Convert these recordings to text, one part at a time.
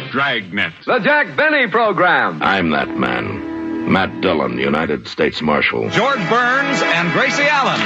Dragnet. The Jack Benny Program. I'm that man. Matt Dillon, United States Marshal. George Burns and Gracie Allen.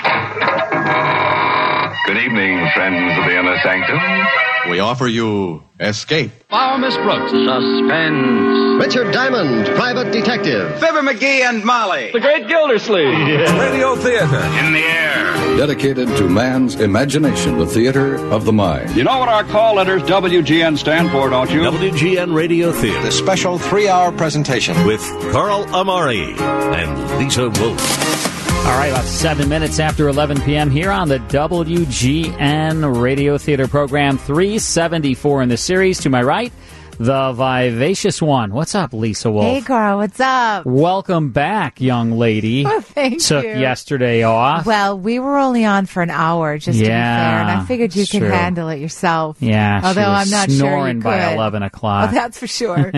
Good evening, friends of the Inner Sanctum. We offer you Escape. Flower Miss Brooks. Suspense. Richard Diamond, Private Detective. Fibber McGee and Molly. The Great Gildersleeve. Radio Theater. In the air. Dedicated to man's imagination, the theater of the mind. You know what our call letters WGN stand for, don't you? WGN Radio Theater. The special 3-hour presentation With Carl Amari and Lisa Wolf. All right, about 7 minutes after 11 p.m. here on the WGN Radio Theater program, 374 in the series. To my right, the vivacious one. What's up, Lisa Wolf? Hey, Carl. What's up? Welcome back, young lady. Oh, thank Took you. yesterday off. Well, we were only on for an hour, just to be fair, and I figured you could true. handle it yourself. Yeah, although she was I'm not sure you snoring could. by 11 o'clock. Oh, that's for sure.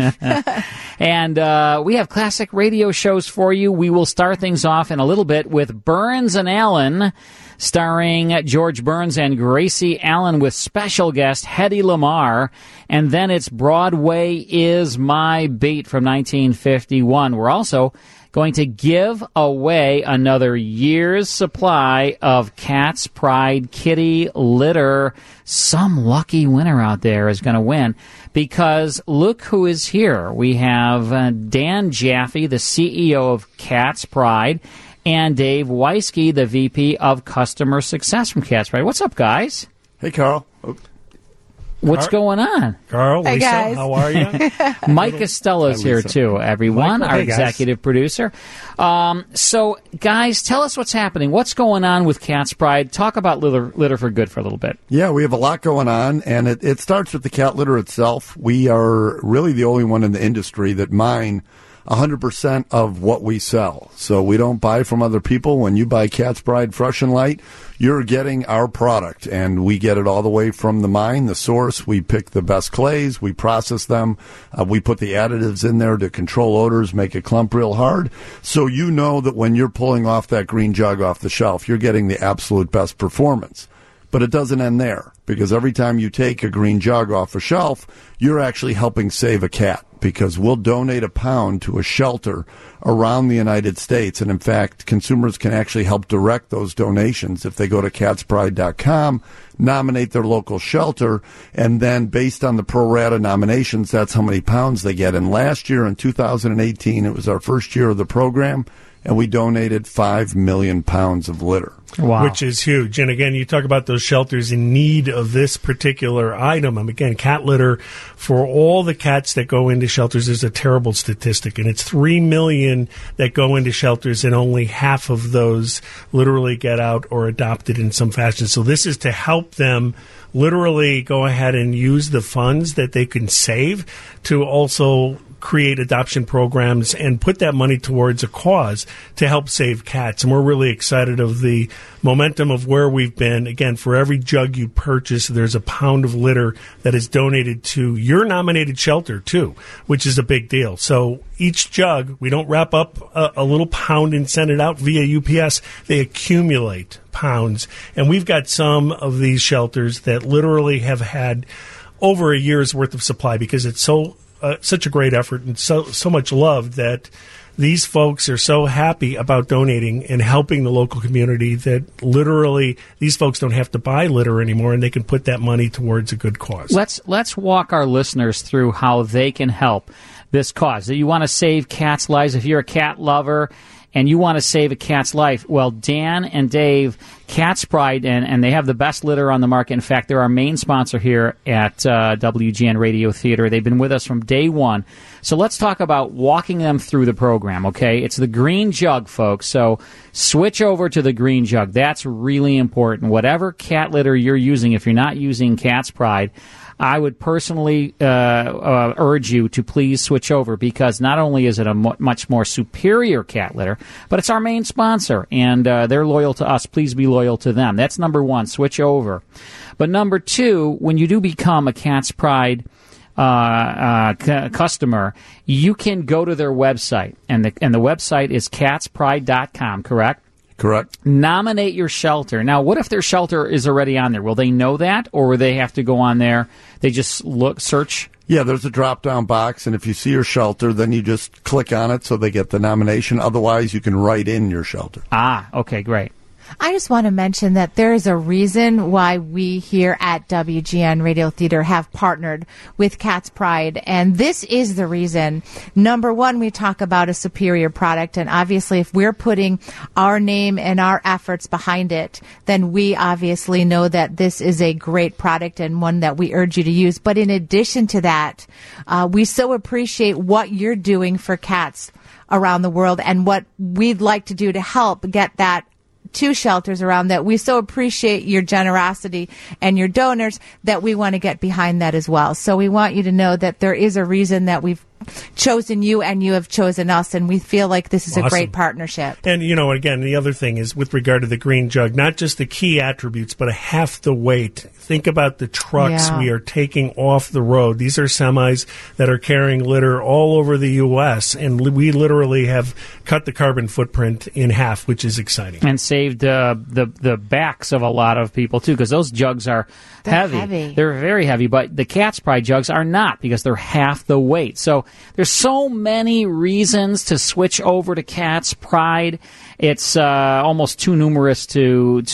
And we have classic radio shows for you. We will start things off in a little bit with Burns and Allen, starring George Burns and Gracie Allen with special guest Hedy Lamarr. And then it's Broadway is My Beat from 1951. We're also going to give away another year's supply of Cat's Pride kitty litter. Some lucky winner out there is going to win, because look who is here. We have Dan Jaffe, the CEO of Cat's Pride, and Dave Weisky, the VP of Customer Success from Cat's Pride. What's up, guys? Hey, Carl. What's going on? Carl, Hey, Lisa, guys. how are you? Mike Costello's here, too, everyone, Michael, our hey, guys. executive producer. So, guys, tell us what's happening. What's going on with Cat's Pride? Talk about litter for good for a little bit. Yeah, we have a lot going on, and it starts with the cat litter itself. We are really the only one in the industry that mine 100% of what we sell. So we don't buy from other people. When you buy Cat's Pride Fresh and Light, you're getting our product, and we get it all the way from the mine, the source. We pick the best clays, we process them, we put the additives in there to control odors, make it clump real hard. So you know that when you're pulling off that green jug off the shelf, you're getting the absolute best performance. But it doesn't end there, because every time you take a green jug off a shelf, you're actually helping save a cat, because we'll donate a pound to a shelter around the United States. And in fact, consumers can actually help direct those donations if they go to catspride.com, nominate their local shelter, and then based on the pro rata nominations, that's how many pounds they get. And last year in 2018, it was our first year of the program, and we donated 5 million pounds of litter. Wow. Which is huge. And again, you talk about those shelters in need of this particular item. And again, cat litter, for all the cats that go into shelters, is a terrible statistic. And it's 3 million that go into shelters, and only half of those literally get out or adopted in some fashion. So this is to help them literally go ahead and use the funds that they can save to also create adoption programs and put that money towards a cause to help save cats. And we're really excited of the momentum of where we've been. Again, for every jug you purchase, there's a pound of litter that is donated to your nominated shelter, too, which is a big deal. So each jug, we don't wrap up a little pound and send it out via UPS. They accumulate pounds. And we've got some of these shelters that literally have had over a year's worth of supply, because it's such a great effort and so much love that these folks are so happy about donating and helping the local community that literally these folks don't have to buy litter anymore, and they can put that money towards a good cause. Let's walk our listeners through how they can help this cause. You want to save cats' lives. If you're a cat lover and you want to save a cat's life, well, Dan and Dave, Cat's Pride, and they have the best litter on the market. In fact, they're our main sponsor here at WGN Radio Theater. They've been with us from day one. So let's talk about walking them through the program, okay? It's the green jug, folks. So switch over to the green jug. That's really important. Whatever cat litter you're using, if you're not using Cat's Pride, I would personally urge you to please switch over, because not only is it a much more superior cat litter, but it's our main sponsor, and they're loyal to us. Please be loyal to them. That's number one, switch over. But number two, when you do become a Cat's Pride customer, you can go to their website, and the website is catspride.com, correct? Correct. Nominate your shelter. Now, what if their shelter is already on there? Will they know that, or will they have to go on there? They just search? Yeah, there's a drop-down box, and if you see your shelter, then you just click on it so they get the nomination. Otherwise, you can write in your shelter. Ah, okay, great. I just want to mention that there is a reason why we here at WGN Radio Theater have partnered with Cat's Pride, and this is the reason. Number one, we talk about a superior product, and obviously if we're putting our name and our efforts behind it, then we obviously know that this is a great product and one that we urge you to use. But in addition to that, we so appreciate what you're doing for cats around the world and what we'd like to do to help get that to shelters around that. We so appreciate your generosity and your donors that we want to get behind that as well. So we want you to know that there is a reason that we've chosen you and you have chosen us, and we feel like this is a great partnership. And, again, the other thing is with regard to the green jug, not just the key attributes, but a half the weight. Think about the trucks we are taking off the road. These are semis that are carrying litter all over the U.S., and we literally have cut the carbon footprint in half, which is exciting. And saved the backs of a lot of people, too, because those jugs are heavy. They're very heavy, but the Cat's Pride jugs are not because they're half the weight. So there's so many reasons to switch over to Cat's Pride. It's almost too numerous to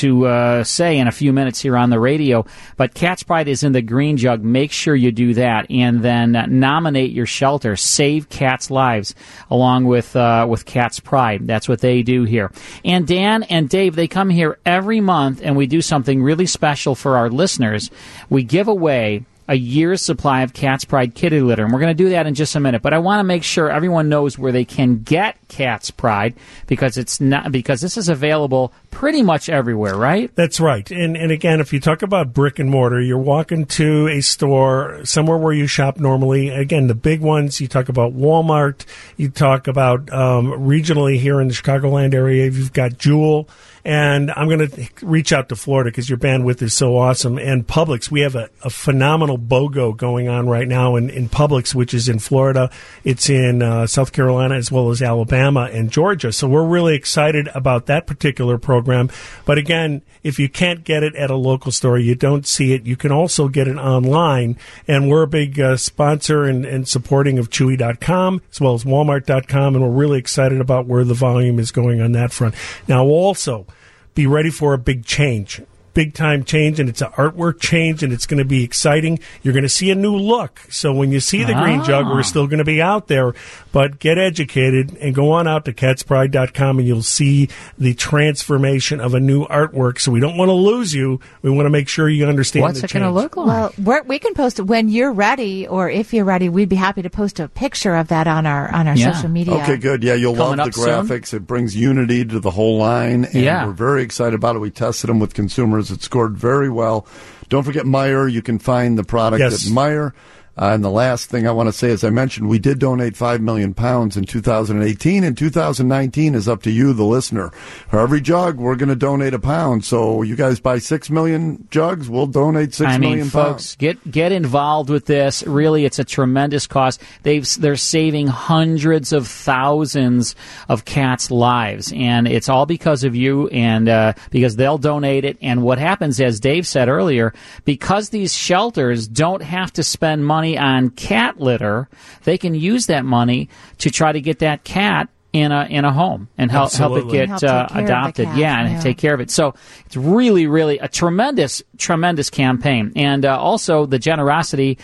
say in a few minutes here on the radio. But Cat's Pride is in the green jug. Make sure you do that, and then nominate your shelter. Save cats' lives, along with Cat's Pride. That's what they do here. And Dan and Dave, they come here every month, and we do something really special for our listeners. We give away a year's supply of Cat's Pride kitty litter, and we're going to do that in just a minute. But I want to make sure everyone knows where they can get Cat's Pride because this is available pretty much everywhere, right? That's right. And again, if you talk about brick and mortar, you're walking to a store somewhere where you shop normally. Again, the big ones, you talk about Walmart, you talk about regionally here in the Chicagoland area, you've got Jewel. And I'm going to reach out to Florida because your bandwidth is so awesome. And Publix, we have a phenomenal BOGO going on right now in Publix, which is in Florida. It's in South Carolina as well as Alabama and Georgia. So we're really excited about that particular program. But again, if you can't get it at a local store, you don't see it, you can also get it online. And we're a big sponsor and supporting of Chewy.com as well as Walmart.com. And we're really excited about where the volume is going on that front. Now, also, be ready for a big change. Big-time change, and it's an artwork change, and it's going to be exciting. You're going to see a new look. So when you see the green jug, we're still going to be out there. But get educated and go on out to catspride.com, and you'll see the transformation of a new artwork. So we don't want to lose you. We want to make sure you understand What's it going to look like? Well, we can post it when you're ready, or if you're ready, we'd be happy to post a picture of that on our social media. Okay, good. Yeah, you'll love the graphics. Soon. It brings unity to the whole line, and we're very excited about it. We tested them with consumers. It scored very well. Don't forget Meijer. You can find the product at Meijer. And the last thing I want to say, as I mentioned, we did donate 5 million pounds in 2018, and 2019 is up to you, the listener. For every jug, we're going to donate a pound. So you guys buy 6 million jugs, we'll donate 6 million folks, pounds. Get involved with this. Really, it's a tremendous cause. They're saving hundreds of thousands of cats' lives, and it's all because of you and because they'll donate it. And what happens, as Dave said earlier, because these shelters don't have to spend money on cat litter, they can use that money to try to get that cat in a home and help it get adopted. And take care of it. So it's really, really a tremendous campaign. And also the generosity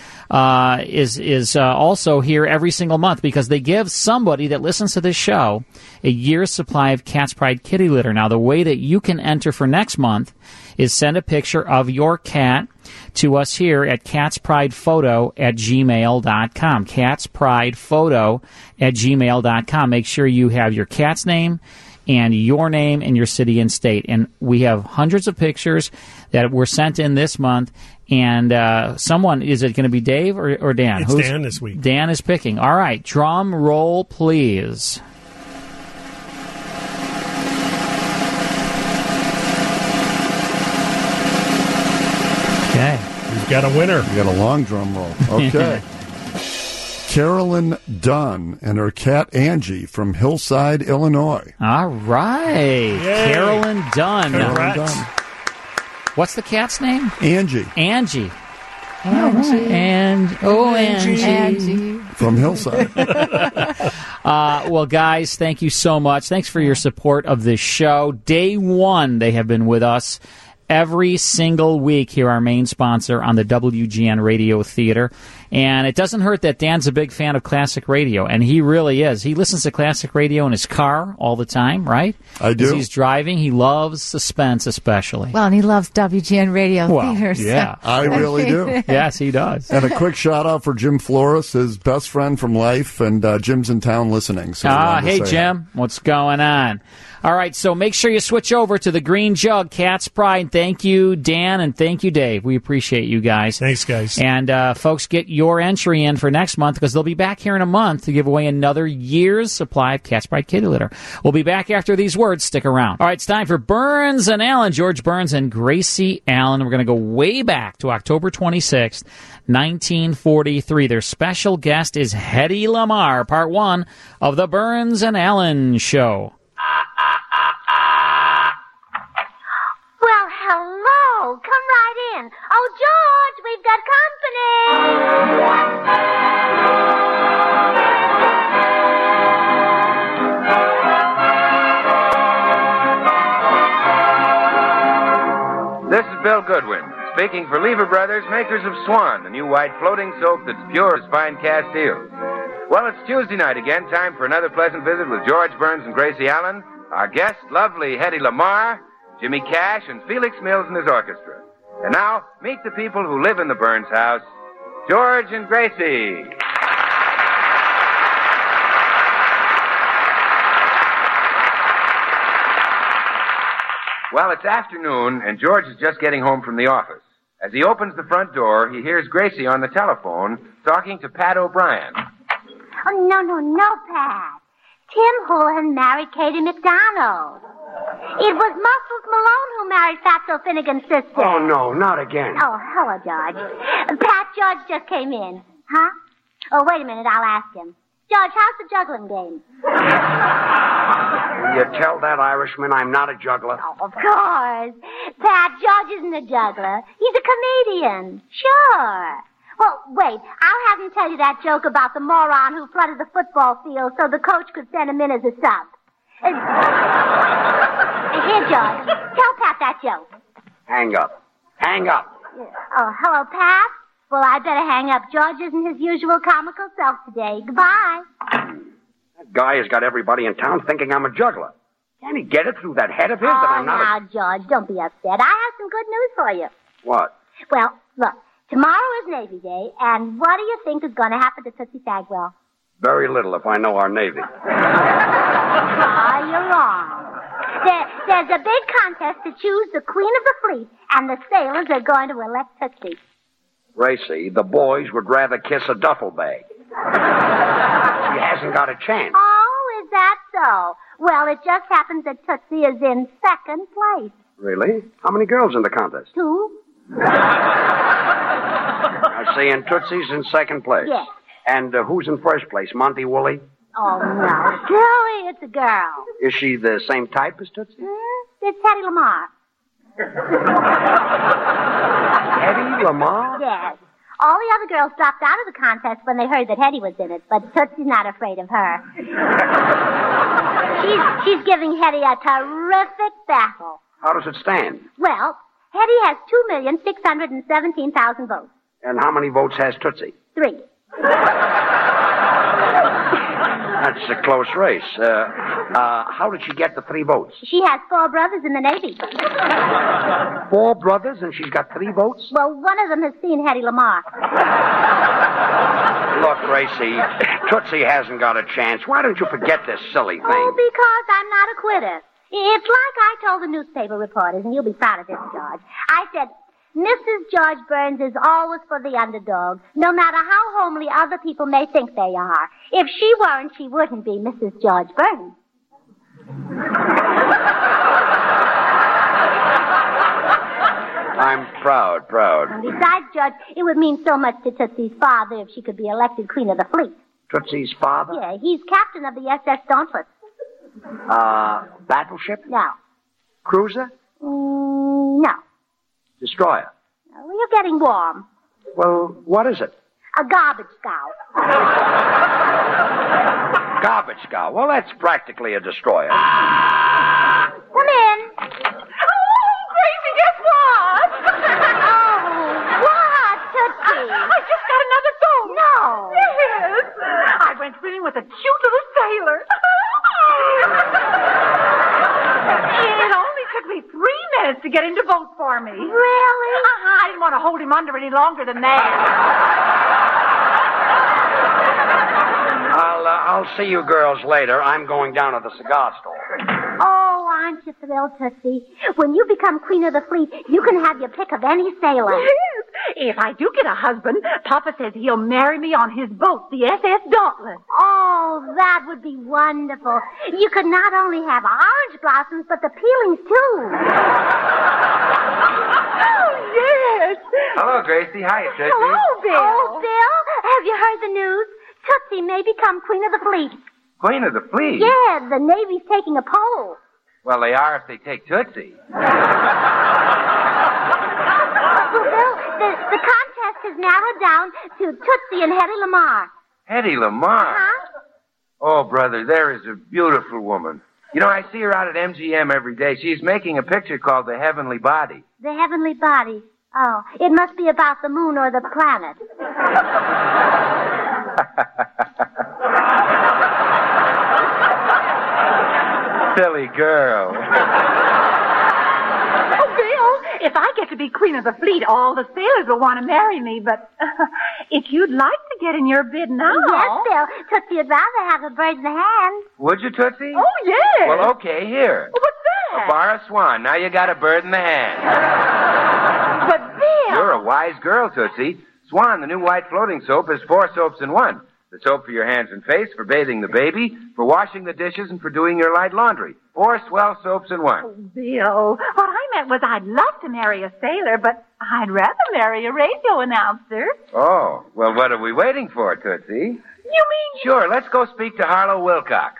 is also here every single month because they give somebody that listens to this show a year's supply of Cat's Pride kitty litter. Now, the way that you can enter for next month is send a picture of your cat to us here at catspridephoto@gmail.com. catspridephoto@gmail.com. Make sure you have your cat's name and your name and your city and state. And we have hundreds of pictures that were sent in this month. And someone, is it going to be Dave or Dan? It's Dan this week. Dan is picking. All right, drum roll, please. Okay. We've got a winner. We got a long drum roll. Okay. Carolyn Dunn and her cat Angie from Hillside, Illinois. All right. Carolyn Dunn. Congrats. Carolyn Dunn. What's the cat's name? Angie. Angie. Angie. Angie. From Hillside. Well, guys, thank you so much. Thanks for your support of this show. Day one, they have been with us every single week here, our main sponsor on the WGN Radio Theater. And it doesn't hurt that Dan's a big fan of classic radio, and he really is. He listens to classic radio in his car all the time, right? I do. As he's driving, he loves suspense especially. Well, and he loves WGN Radio Theater. Yeah. So. I really do. Yes, he does. And a quick shout-out for Jim Flores, his best friend from life, and Jim's in town listening. So hey, Jim, what's going on? All right, so make sure you switch over to the Green Jug, Cat's Pride. Thank you, Dan, and thank you, Dave. We appreciate you guys. Thanks, guys. And, folks, get your entry in for next month because they'll be back here in a month to give away another year's supply of Cat's Pride kitty litter. We'll be back after these words. Stick around. All right, it's time for Burns and Allen, George Burns and Gracie Allen. We're going to go way back to October 26th, 1943. Their special guest is Hedy Lamarr, part one of the Burns and Allen Show. Well, hello. Come right in. Oh, George, we've got company. This is Bill Goodwin, speaking for Lever Brothers, makers of Swan, the new white floating soap that's pure as fine cast eels. Well, it's Tuesday night again, time for another pleasant visit with George Burns and Gracie Allen, our guest, lovely Hedy Lamarr, Jimmy Cash, and Felix Mills and his orchestra. And now, meet the people who live in the Burns house, George and Gracie. Well, it's afternoon, and George is just getting home from the office. As he opens the front door, he hears Gracie on the telephone talking to Pat O'Brien. Oh, no, Pat. Tim Houlihan married Katie McDonald. It was Muscles Malone who married Fatso Finnegan's sister. Oh, no, not again. Oh, hello, George. Pat, George just came in. Huh? Oh, wait a minute, I'll ask him. George, how's the juggling game? Will you tell that Irishman I'm not a juggler? Oh, of course. Pat, George isn't a juggler. He's a comedian. Sure. Well, wait, I'll have him tell you that joke about the moron who flooded the football field so the coach could send him in as a sub. Here, George, tell Pat that joke. Hang up. Hang up. Oh, hello, Pat. Well, I better hang up. George isn't his usual comical self today. Goodbye. That guy has got everybody in town thinking I'm a juggler. Can he get it through that head of his that I'm not now, George, don't be upset. I have some good news for you. What? Well, look, tomorrow is Navy Day, and what do you think is going to happen to Tootsie Sagwell? Very little if I know our Navy. You're wrong. There's a big contest to choose the Queen of the Fleet, and the sailors are going to elect Tootsie. Gracie, the boys would rather kiss a duffel bag. She hasn't got a chance. Oh, is that so? Well, it just happens that Tootsie is in second place. Really? How many girls in the contest? 2. I see, and Tootsie's in second place. Yes. And who's in first place? Monty Woolley? Oh, no. Silly, it's a girl. Is she the same type as Tootsie? It's Hedy Lamarr. Hedy Lamarr? Yes. All the other girls dropped out of the contest when they heard that Hedy was in it, but Tootsie's not afraid of her. She's giving Hedy a terrific battle. How does it stand? Well, Hedy has 2,617,000 votes. And how many votes has Tootsie? 3. That's a close race. How did she get the 3 votes? She has 4 brothers in the Navy. 4 brothers, and she's got 3 votes? Well, one of them has seen Hedy Lamarr. Look, Gracie, Tootsie hasn't got a chance. Why don't you forget this silly thing? Oh, because I'm not a quitter. It's like I told the newspaper reporters, and you'll be proud of this, George. I said, Mrs. George Burns is always for the underdog, no matter how homely other people may think they are. If she weren't, she wouldn't be Mrs. George Burns. I'm proud. And besides, George, it would mean so much to Tootsie's father if she could be elected Queen of the Fleet. Tootsie's father? Yeah, he's captain of the SS Dauntless. Battleship? No. Cruiser? No. Destroyer? Well, you're getting warm. Well, what is it? A garbage scow. Garbage scow. Well, that's practically a destroyer. Come in. Oh, Gracie, guess what? What, Tootsie? I just got another phone. No. Yes. I went swimming with a cute little sailor. It only took me 3 minutes to get him to vote for me. Really? I didn't want to hold him under any longer than that. I'll see you girls later. I'm going down to the cigar store. Oh, aren't you thrilled, Tootsie? When you become Queen of the Fleet, you can have your pick of any sailor. Yes. If I do get a husband, Papa says he'll marry me on his boat, the SS Dauntless. Oh, that would be wonderful. You could not only have orange blossoms, but the peelings, too. Oh, yes. Hello, Gracie. Hi, Tootsie. Hello, Bill. Oh, Bill, have you heard the news? Tootsie may become Queen of the Fleet. Queen of the Fleet? Yeah, the Navy's taking a poll. Well, they are if they take Tootsie. Well, Bill, the contest has narrowed down to Tootsie and Hedy Lamarr. Hedy Lamarr? Huh? Oh, brother, there is a beautiful woman. You know, I see her out at MGM every day. She's making a picture called The Heavenly Body. The Heavenly Body. Oh, it must be about the moon or the planet. Silly girl. Oh, Bill, if I get to be Queen of the Fleet, all the sailors will want to marry me, but if you'd like to get in your bid now... Yes, Bill. Tootsie would rather have a bird in the hand. Would you, Tootsie? Oh, yes. Well, okay, here. What's that? A bar of Swan. Now you got a bird in the hand. But, Bill... You're a wise girl, Tootsie. Swan, the new white floating soap, is 4 soaps in 1. The soap for your hands and face, for bathing the baby, for washing the dishes, and for doing your light laundry. 4 swell soaps in 1. Oh, Bill, what I meant was I'd love to marry a sailor, but I'd rather marry a radio announcer. Oh, well, what are we waiting for, Tootsie? You mean... Sure, let's go speak to Harlow Wilcox.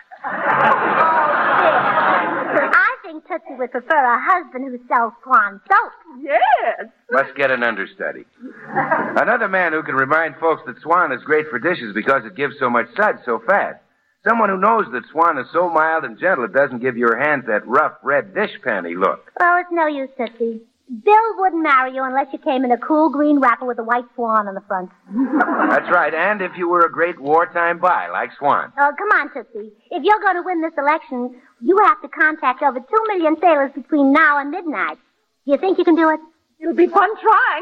I think Tootsie would prefer a husband who sells Swan soap. Yes. Let's get an understudy. Another man who can remind folks that Swan is great for dishes because it gives so much suds so fast. Someone who knows that Swan is so mild and gentle it doesn't give your hands that rough red dish panty look. Oh, it's no use, Tootsie. Bill wouldn't marry you unless you came in a cool green wrapper with a white swan on the front. That's right, and if you were a great wartime buy like Swan. Oh, come on, Tootsie. If you're going to win this election, you have to contact over 2 million sailors between now and midnight. Do you think you can do it? It'll be fun trying.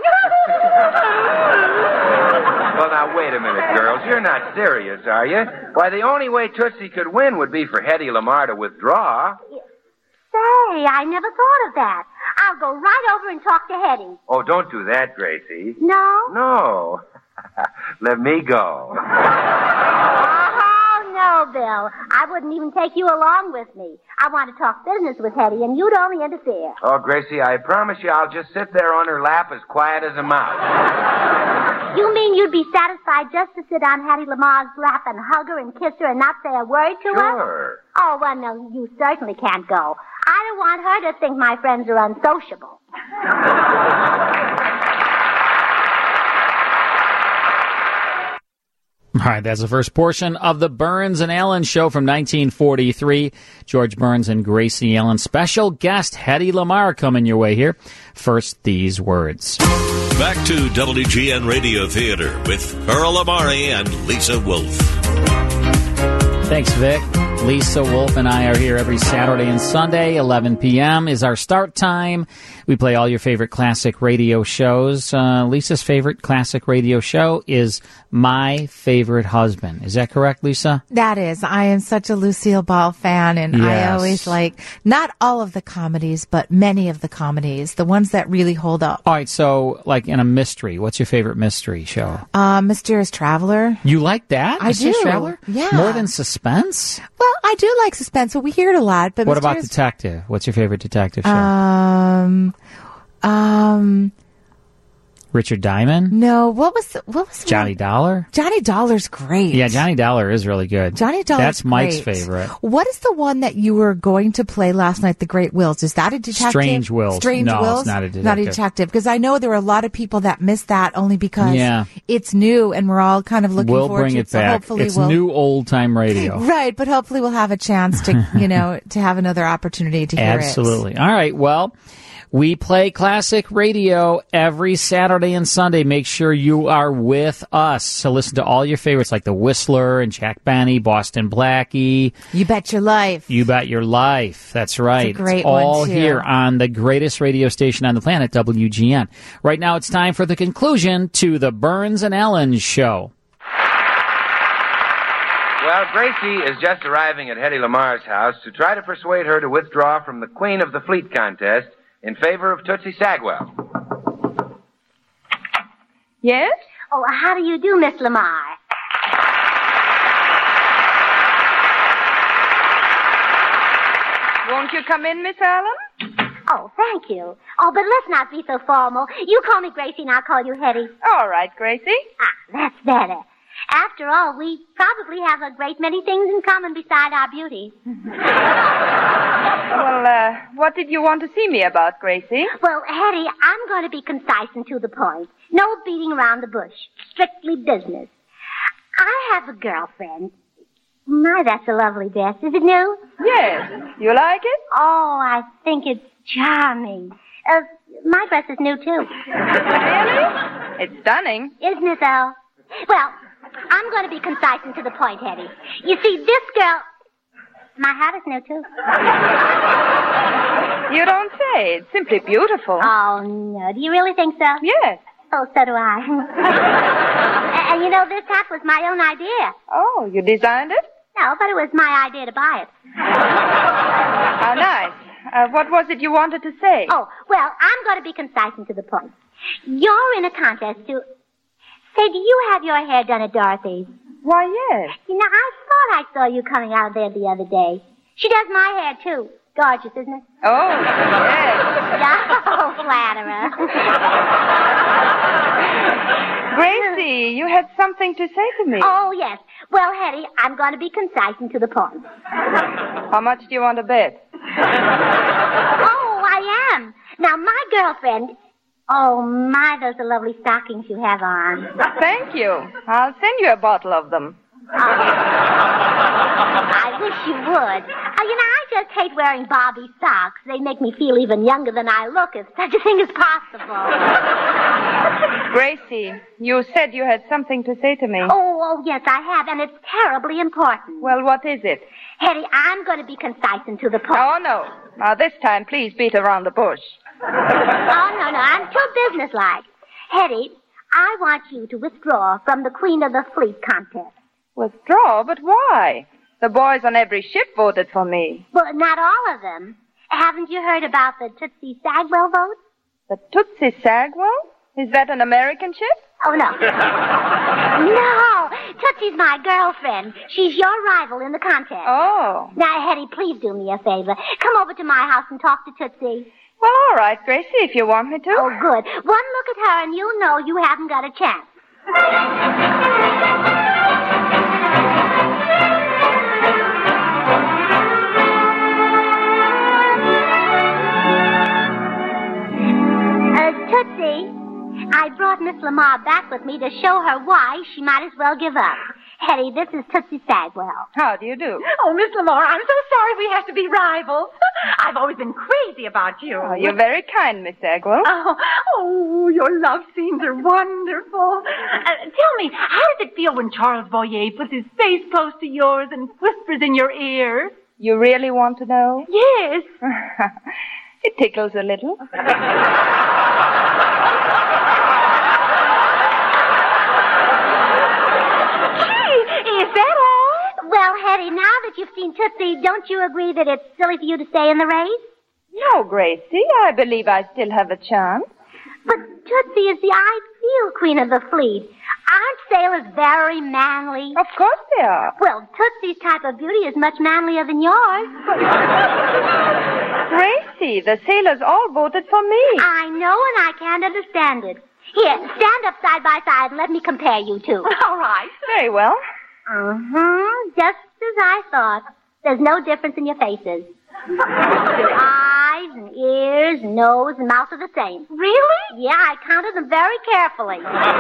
Well, now, wait a minute, girls. You're not serious, are you? Why, the only way Tootsie could win would be for Hedy Lamarr to withdraw. Say, I never thought of that. I'll go right over and talk to Hedy. Oh, don't do that, Gracie. No? No. Let me go. Oh, no, Bill. I wouldn't even take you along with me. I want to talk business with Hedy, and you'd only interfere. Oh, Gracie, I promise you I'll just sit there on her lap as quiet as a mouse. You mean you'd be satisfied just to sit on Hedy Lamarr's lap and hug her and kiss her and not say a word to her? Sure. Oh, well, no, you certainly can't go. I don't want her to think my friends are unsociable. All right, that's the first portion of the Burns and Allen Show from 1943. George Burns and Gracie Allen. Special guest Hedy Lamarr coming your way here. First, these words. Back to WGN Radio Theater with Earl Amari and Lisa Wolf. Thanks, Vic. Lisa Wolf and I are here every Saturday and Sunday. 11 p.m. is our start time. We play all your favorite classic radio shows. Lisa's favorite classic radio show is My Favorite Husband. Is that correct, Lisa? That is. I am such a Lucille Ball fan, and Yes. I always like not all of the comedies, but many of the comedies, the ones that really hold up. All right, so like in a mystery, what's your favorite mystery show? Mysterious Traveler. You like that? I Mysterious do. Traveler? Yeah. More than suspense? Well, I do like suspense, so we hear it a lot. But What about Mysterious- detective? What's your favorite detective show? Richard Diamond? No, what was Johnny Dollar? Johnny Dollar's great. Yeah, Johnny Dollar is really good. Johnny Dollar's That's Mike's great. favorite. What is the one that you were going to play last night, The Great Wills? Is that a detective? Strange Wills. Strange No, Wills? it's not a detective. Not a detective. Because I know there were a lot of people that missed that only because it's new and we're all kind of looking We'll forward bring to it it. So back. hopefully It's new old-time radio. Right, but hopefully we'll have a chance to, to have another opportunity to hear it. Absolutely. All right, well, we play classic radio every Saturday and Sunday. Make sure you are with us to listen to all your favorites like The Whistler and Jack Benny, Boston Blackie. You Bet Your Life. You Bet Your Life. That's right. It's a great all one, too. here on the greatest radio station on the planet, WGN. Right now it's time for the conclusion to the Burns and Ellen Show. Well, Gracie is just arriving at Hedy Lamar's house to try to persuade her to withdraw from the Queen of the Fleet contest in favor of Tootsie Sagwell. Yes? Oh, how do you do, Miss Lamar? Won't you come in, Miss Allen? Oh, thank you. Oh, but let's not be so formal. You call me Gracie and I'll call you Hetty. All right, Gracie. That's better. After all, we probably have a great many things in common beside our beauty. Well, what did you want to see me about, Gracie? Well, Hetty, I'm going to be concise and to the point. No beating around the bush. Strictly business. I have a girlfriend. My, that's a lovely dress. Is it new? Yes. You like it? Oh, I think it's charming. My dress is new, too. Really? It's stunning. Isn't it, though? Well, I'm going to be concise and to the point, Hetty. You see, this girl... My hat is new, too. You don't say. It's simply beautiful. Oh, no. Do you really think so? Yes. Oh, so do I. And you know, this hat was my own idea. Oh, you designed it? No, but it was my idea to buy it. How nice. What was it you wanted to say? Oh, well, I'm going to be concise and to the point. You're in a contest to... Say, do you have your hair done at Dorothy's? Why, yes. You know, I thought I saw you coming out there the other day. She does my hair, too. Gorgeous, isn't it? Oh, yes. Oh, flatterer. Gracie, you had something to say to me. Oh, yes. Well, Hetty, I'm going to be concise and to the point. How much do you want to bet? Oh, I am. Now, my girlfriend... Oh, my, those are lovely stockings you have on. Thank you. I'll send you a bottle of them. I wish you would. You know, I just hate wearing Barbie socks. They make me feel even younger than I look, if such a thing is possible. Gracie, you said you had something to say to me. Oh, yes, I have, and it's terribly important. Well, what is it? Hetty, I'm going to be concise and to the point. Oh, no. Now, this time, please beat around the bush. Oh, no, I'm too businesslike. Hetty, I want you to withdraw from the Queen of the Fleet contest. Withdraw? But why? The boys on every ship voted for me. Well, not all of them. Haven't you heard about the Tootsie Sagwell vote? The Tootsie Sagwell? Is that an American ship? Oh, no. No, Tootsie's my girlfriend. She's your rival in the contest. Oh. Now, Hetty, please do me a favor. Come over to my house and talk to Tootsie. Well, all right, Gracie, if you want me to. Oh, good. One look at her and you'll know you haven't got a chance. Tootsie, I brought Miss Lamar back with me to show her why she might as well give up. Hetty, this is Tootsie Sagwell. How do you do? Oh, Miss Lamar, I'm so sorry we have to be rivals. I've always been crazy about you. Oh, you're very kind, Miss Sagwell. Oh, your love scenes are wonderful. Tell me, how does it feel when Charles Boyer puts his face close to yours and whispers in your ear? You really want to know? Yes. It tickles a little. Is that all? Well, Hetty, now that you've seen Tootsie, don't you agree that it's silly for you to stay in the race? No, Gracie, I believe I still have a chance. But Tootsie is the ideal Queen of the Fleet. Aren't sailors very manly? Of course they are. Well, Tootsie's type of beauty is much manlier than yours. Gracie, the sailors all voted for me. I know, and I can't understand it. Here, stand up side by side and let me compare you two. All right. Very well. Just as I thought. There's no difference in your faces. Your eyes and ears and nose and mouth are the same. Really? Yeah, I counted them very carefully.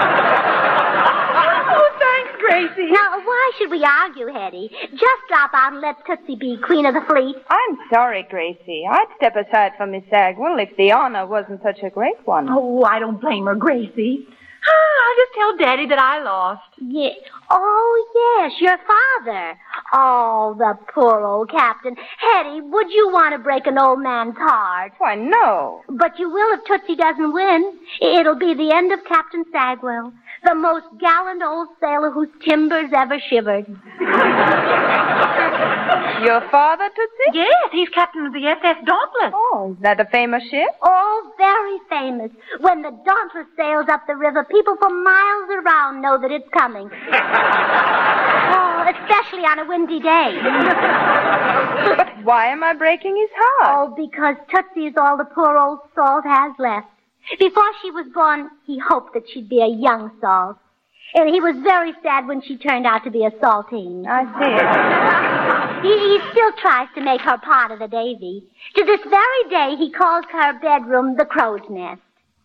Oh, thanks, Gracie. Now, why should we argue, Hetty? Just drop out and let Tootsie be queen of the fleet. I'm sorry, Gracie. I'd step aside for Miss Sagwell if the honor wasn't such a great one. Oh, I don't blame her, Gracie. I'll just tell Daddy that I lost. Yeah. Oh, yes, your father. Oh, the poor old captain. Hetty, would you want to break an old man's heart? Why, no. But you will if Tootsie doesn't win. It'll be the end of Captain Sagwell, the most gallant old sailor whose timbers ever shivered. Your father, Tootsie? Yes, he's captain of the SS Dauntless. Oh, is that a famous ship? Oh, very famous. When the Dauntless sails up the river, people for miles around know that it's coming. Oh, especially on a windy day. But why am I breaking his heart? Oh, because Tootsie is all the poor old Salt has left. Before she was born, he hoped that she'd be a young Salt. And he was very sad when she turned out to be a saltine. I see. He still tries to make her part of the Davy. To this very day, he calls her bedroom the crow's nest.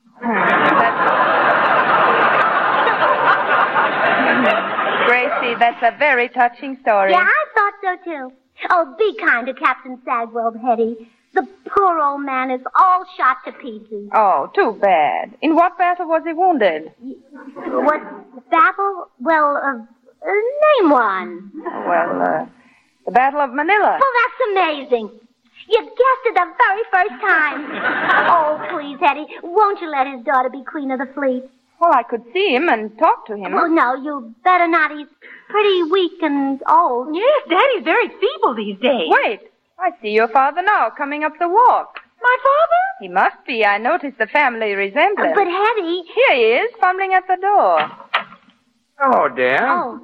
Gracie, that's a very touching story. Yeah, I thought so, too. Oh, be kind to Captain Sagwell, Hetty. The poor old man is all shot to pieces. Oh, too bad. In what battle was he wounded? What battle? Well, name one. Well, the Battle of Manila. Well, that's amazing. You guessed it the very first time. Oh, please, Hetty, won't you let his daughter be queen of the fleet? Well, I could see him and talk to him. Oh, no, you better not. He's pretty weak and old. Yes, Daddy's very feeble these days. Wait. I see your father now, coming up the walk. My father? He must be. I noticed the family resemblance. But, Hetty... Here he is, fumbling at the door. Hello, dear. Oh,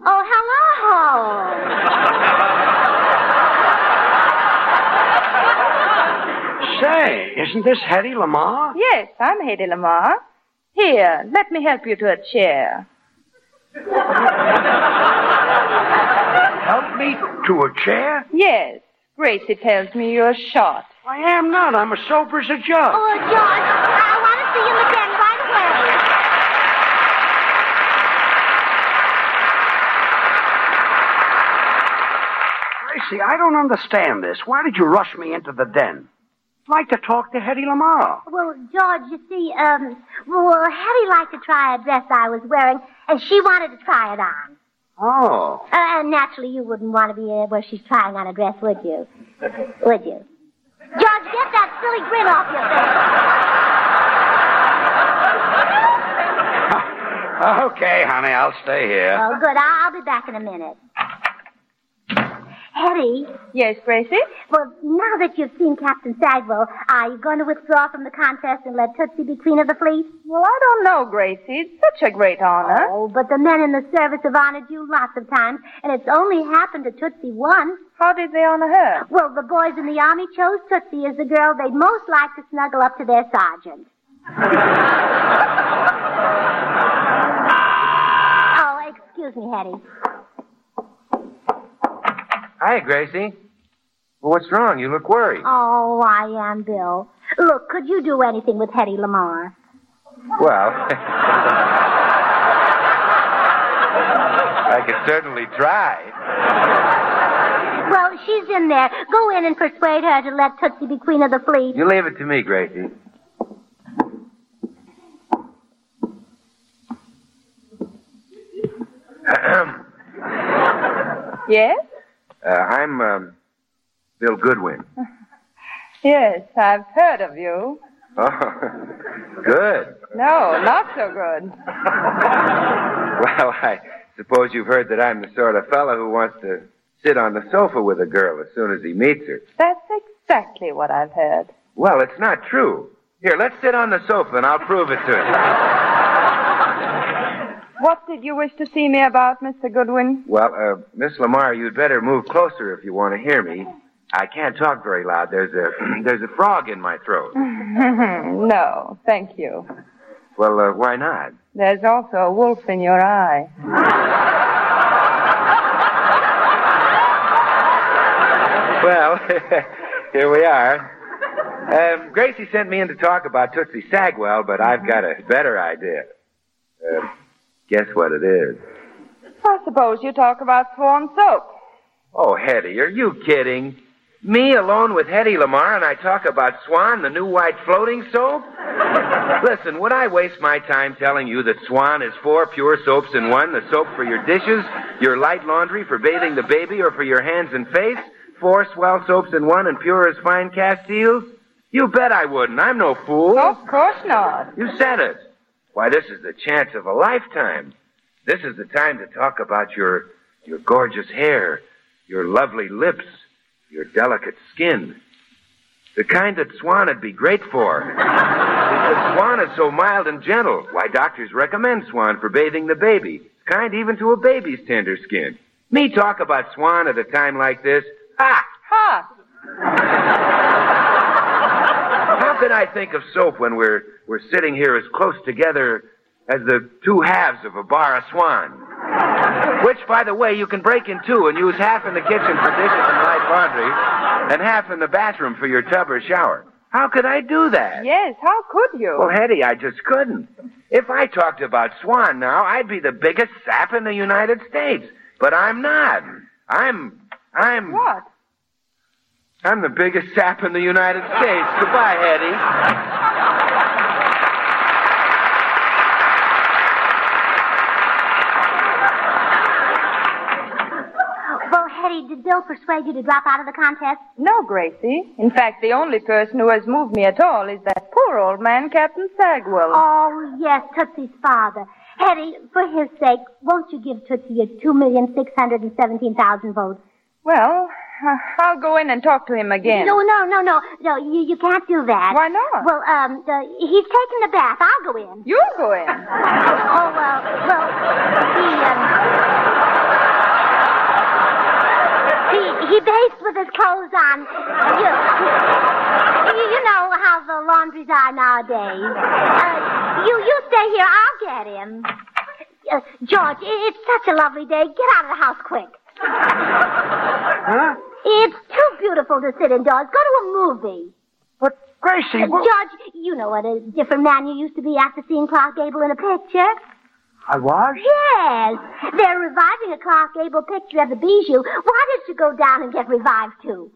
hello. Say, isn't this Hetty Lamar? Yes, I'm Hetty Lamar. Here, let me help you to a chair. Help me to a chair? Yes. Gracie tells me you're shot. I am not. I'm as sober as a jug. Oh, George, I want to see him again right away. Gracie, I don't understand this. Why did you rush me into the den? I'd like to talk to Hetty Lamar. Well, George, you see, Hetty liked to try a dress I was wearing, and she wanted to try it on. Oh. And naturally, you wouldn't want to be where she's trying on a dress, would you? Would you? George, get that silly grin off your face. Okay, honey, I'll stay here. Oh, good. I'll be back in a minute. Hetty? Yes, Gracie? Well, now that you've seen Captain Sagwell, are you going to withdraw from the contest and let Tootsie be queen of the fleet? Well, I don't know, Gracie. It's such a great honor. Oh, but the men in the service have honored you lots of times, and it's only happened to Tootsie once. How did they honor her? Well, the boys in the Army chose Tootsie as the girl they'd most like to snuggle up to their sergeant. Oh, excuse me, Hetty. Hi, Gracie. Well, what's wrong? You look worried. Oh, I am, Bill. Look, could you do anything with Hetty Lamar? Well, I could certainly try. Well, she's in there. Go in and persuade her to let Tootsie be queen of the fleet. You leave it to me, Gracie. Yes? I'm Bill Goodwin. Yes, I've heard of you. Oh, good. No, not so good. Well, I suppose you've heard that I'm the sort of fellow who wants to sit on the sofa with a girl as soon as he meets her. That's exactly what I've heard. Well, it's not true. Here, let's sit on the sofa and I'll prove it to you. What did you wish to see me about, Mr. Goodwin? Well, Miss Lamar, you'd better move closer if you want to hear me. I can't talk very loud. There's a frog in my throat. No, thank you. Well, why not? There's also a wolf in your eye. Well, here we are. Gracie sent me in to talk about Tootsie Sagwell, but I've got a better idea. Guess what it is? I suppose you talk about Swan soap. Oh, Hetty, are you kidding? Me alone with Hetty Lamar and I talk about Swan, the new white floating soap? Listen, would I waste my time telling you that Swan is 4 pure soaps in one? The soap for your dishes, your light laundry, for bathing the baby, or for your hands and face? 4 swell soaps in one and pure as fine Castiles? You bet I wouldn't. I'm no fool. Of course not. You said it. Why, this is the chance of a lifetime. This is the time to talk about your gorgeous hair, your lovely lips, your delicate skin. The kind that Swan would be great for. Because Swan is so mild and gentle. Why, doctors recommend Swan for bathing the baby. It's kind even to a baby's tender skin. Me talk about Swan at a time like this. Ha! Ha! How could I think of soap when we're sitting here as close together as the 2 halves of a bar of Swan? Which, by the way, you can break in 2 and use half in the kitchen for dishes and light laundry and half in the bathroom for your tub or shower. How could I do that? Yes, how could you? Well, Hetty, I just couldn't. If I talked about Swan now, I'd be the biggest sap in the United States. But I'm not. I'm... What? I'm the biggest sap in the United States. Goodbye, Hetty. Well, Hetty, did Bill persuade you to drop out of the contest? No, Gracie. In fact, the only person who has moved me at all is that poor old man, Captain Sagwell. Oh, yes, Tootsie's father. Hetty, for his sake, won't you give Tootsie your 2,617,000 votes? Well, I'll go in and talk to him again. No, you can't do that. Why not? Well, he's taking the bath. I'll go in. You'll go in? He bathes with his clothes on. You know how the laundries are nowadays. You stay here. I'll get him. George, it's such a lovely day. Get out of the house quick. Huh? It's too beautiful to sit indoors. Go to a movie. But, Gracie, George, you know what a different man you used to be after seeing Clark Gable in a picture. I was? Yes. They're reviving a Clark Gable picture at the Bijou. Why did you go down and get revived, too?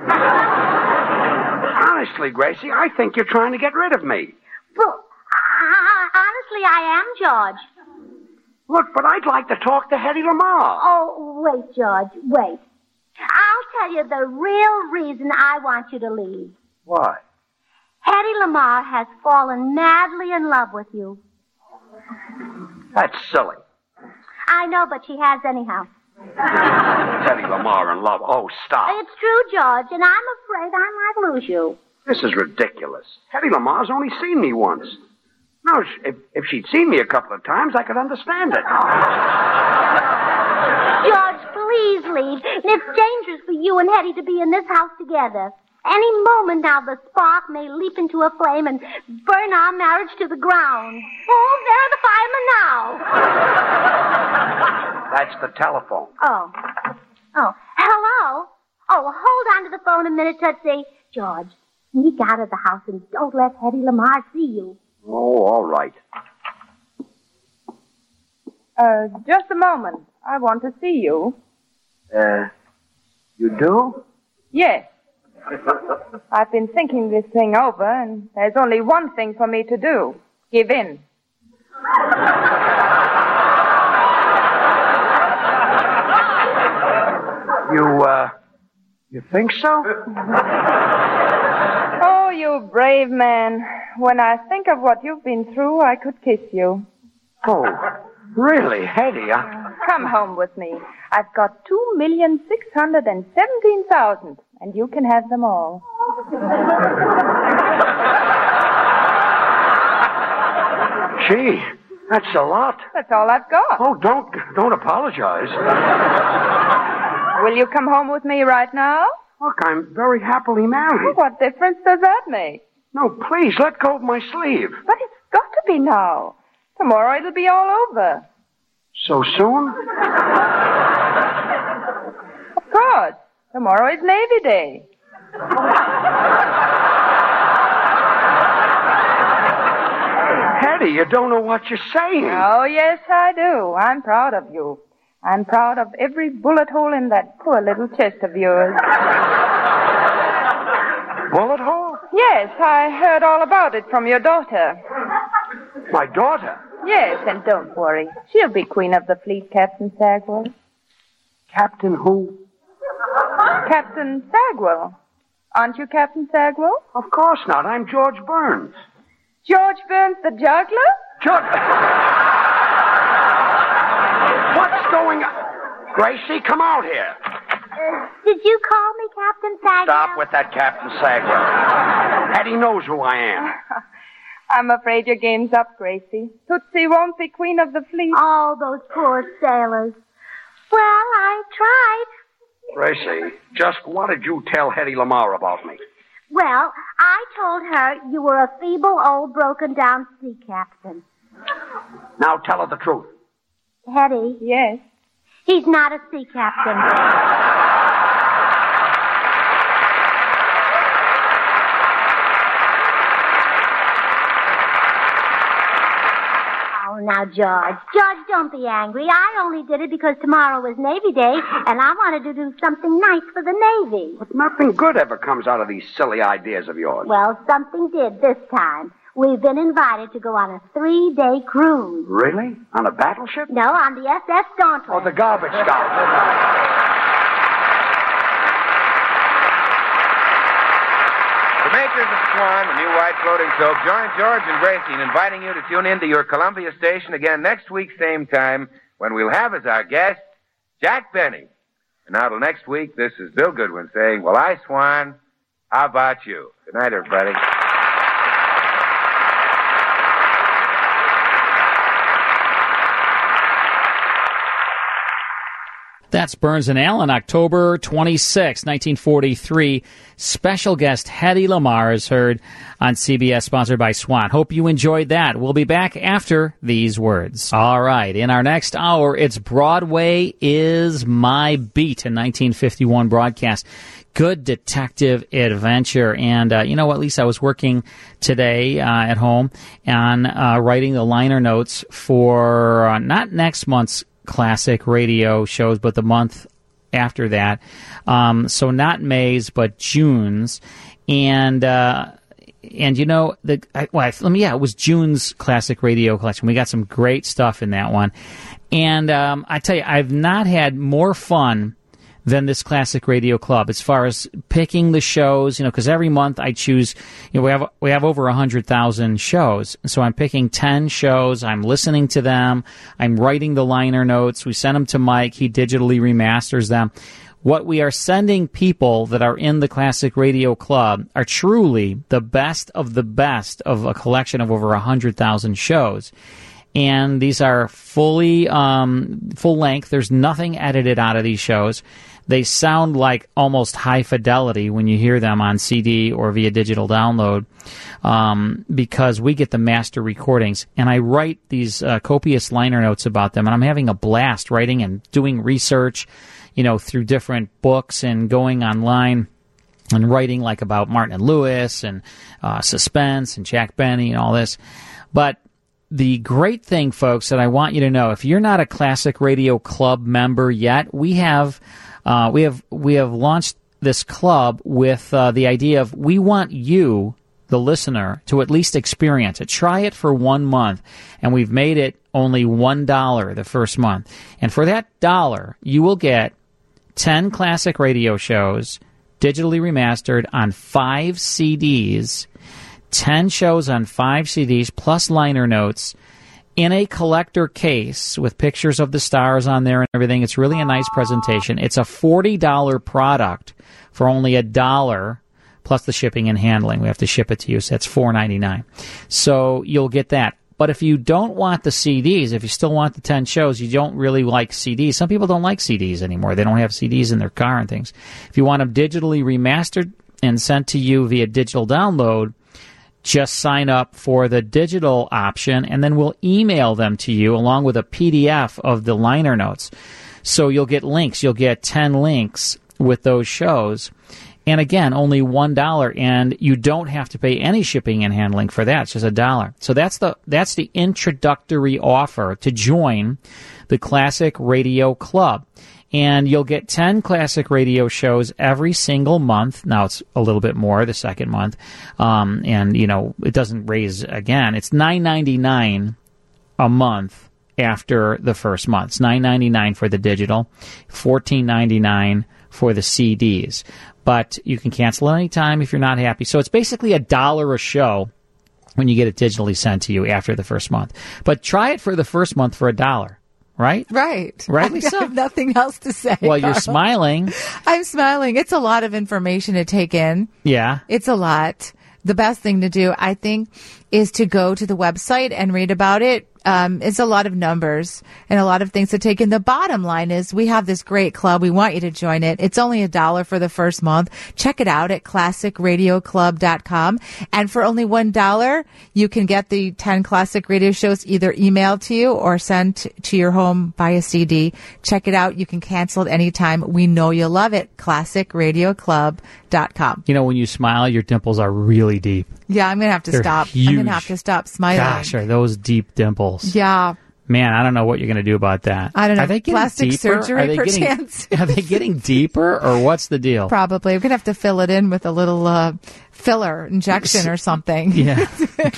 Honestly, Gracie, I think you're trying to get rid of me. Well, honestly, I am, George. Look, but I'd like to talk to Hetty Lamar. Oh, wait, George, wait. I'll tell you the real reason I want you to leave. What? Hetty Lamar has fallen madly in love with you. That's silly. I know, but she has anyhow. Hetty Lamar in love. Oh, stop. It's true, George, and I'm afraid I might lose you. This is ridiculous. Hetty Lamar's only seen me once. Now, if she'd seen me a couple of times, I could understand it. George, please leave. It's dangerous for you and Hetty to be in this house together. Any moment now, the spark may leap into a flame and burn our marriage to the ground. Oh, there are the firemen now. That's the telephone. Oh, hello? Oh, hold on to the phone a minute, Tootsie. George, sneak out of the house and don't let Hetty Lamar see you. Oh, all right. Just a moment. I want to see you. You do? Yes. I've been thinking this thing over, and there's only one thing for me to do. Give in. You think so? Oh, you brave man. When I think of what you've been through, I could kiss you. Oh, really, Hetty? Come home with me. I've got 2,617,000, and you can have them all. Gee, that's a lot. That's all I've got. Oh, don't apologize. Will you come home with me right now? Look, I'm very happily married. What difference does that make? No, please, let go of my sleeve. But it's got to be now. Tomorrow it'll be all over. So soon? Of course. Tomorrow is Navy Day. Hetty, you don't know what you're saying. Oh, yes, I do. I'm proud of you. I'm proud of every bullet hole in that poor little chest of yours. Bullet hole? Yes, I heard all about it from your daughter. My daughter? Yes, and don't worry. She'll be queen of the fleet, Captain Sagwell. Captain who? Captain Sagwell. Aren't you Captain Sagwell? Of course not. I'm George Burns. George Burns the juggler? What's going on? Gracie, come out here. Did you call me Captain Sagwell? Stop with that Captain Sagwell. Hetty knows who I am. I'm afraid your game's up, Gracie. Tootsie won't be queen of the fleet. Oh, those poor sailors. Well, I tried. Gracie, just what did you tell Hetty Lamar about me? Well, I told her you were a feeble, old, broken-down sea captain. Now tell her the truth. Hetty? Yes? He's not a sea captain. Oh, now, George, don't be angry. I only did it because tomorrow was Navy Day, and I wanted to do something nice for the Navy. But nothing good ever comes out of these silly ideas of yours. Well, something did this time. We've been invited to go on a 3-day cruise. Really? On a battleship? No, on the SS Dauntless. Oh, the garbage scout. The makers of Swan, the new white floating soap, join George and Gracie in inviting you to tune in to your Columbia station again next week, same time, when we'll have as our guest Jack Benny. And now till next week, this is Bill Goodwin saying, well, I, Swan, how about you? Good night, everybody. That's Burns and Allen, October 26, 1943. Special guest Hetty Lamar is heard on CBS, sponsored by Swan. Hope you enjoyed that. We'll be back after these words. All right, in our next hour, it's Broadway is My Beat, a 1951 broadcast. Good detective adventure. And you know what, Lisa, I was working today at home on writing the liner notes for not next month's classic radio shows, but the month after that. So not May's, but June's. And you know, it was June's classic radio collection. We got some great stuff in that one. And I tell you, I've not had more fun than this classic radio club as far as picking the shows, because every month I choose, we have over 100,000 shows. So I'm picking 10 shows. I'm listening to them. I'm writing the liner notes. We send them to Mike. He digitally remasters them. What we are sending people that are in the classic radio club are truly the best of a collection of over 100,000 shows. And these are fully full length. There's nothing edited out of these shows. They sound like almost high fidelity when you hear them on CD or via digital download, because we get the master recordings. And I write these copious liner notes about them, and I'm having a blast writing and doing research, through different books and going online and writing like about Martin and Lewis and Suspense and Jack Benny and all this. But the great thing, folks, that I want you to know, if you're not a Classic Radio Club member yet, we have launched this club with the idea of we want you, the listener, to at least experience it. Try it for 1 month, and we've made it only $1 the first month. And for that $1, you will get 10 classic radio shows digitally remastered on 5 CDs, 10 shows on 5 CDs, plus liner notes, in a collector case with pictures of the stars on there and everything. It's really a nice presentation. It's a $40 product for only $1 plus the shipping and handling. We have to ship it to you, so that's $4.99. So you'll get that. But if you don't want the CDs, if you still want the 10 shows, you don't really like CDs. Some people don't like CDs anymore. They don't have CDs in their car and things. If you want them digitally remastered and sent to you via digital download, just sign up for the digital option, and then we'll email them to you along with a PDF of the liner notes. So you'll get links. You'll get 10 links with those shows. And again, only $1, and you don't have to pay any shipping and handling for that. It's just $1. So that's the introductory offer to join the Classic Radio Club. And you'll get 10 classic radio shows every single month. Now it's a little bit more the second month. And, it doesn't raise again. It's $9.99 a month after the first month. It's $9.99 for the digital, $14.99 for the CDs. But you can cancel at any time if you're not happy. So it's basically $1 a show when you get it digitally sent to you after the first month. But try it for the first month for $1. Right? Right. Right, Lisa? I have nothing else to say. Well, you're Carl. smiling. I'm smiling. It's a lot of information to take in. Yeah. It's a lot. The best thing to do, I think, is to go to the website and read about it. It's a lot of numbers and a lot of things to take in. The bottom line is we have this great club. We want you to join it. It's only $1 for the first month. Check it out at classicradioclub.com. And for only $1, you can get the 10 classic radio shows either emailed to you or sent to your home by a CD. Check it out. You can cancel at any time. We know you'll love it. classicradioclub.com. When you smile, your dimples are really deep. Yeah, I'm going to have to They're stop. huge. I'm going to have to stop smiling. Gosh, are those deep dimples? Yeah. Man, I don't know what you're going to do about that. I don't know. Are they getting Plastic deeper? surgery, perchance. Are they getting deeper, or what's the deal? Probably. We're going to have to fill it in with a little filler injection or something. Yeah.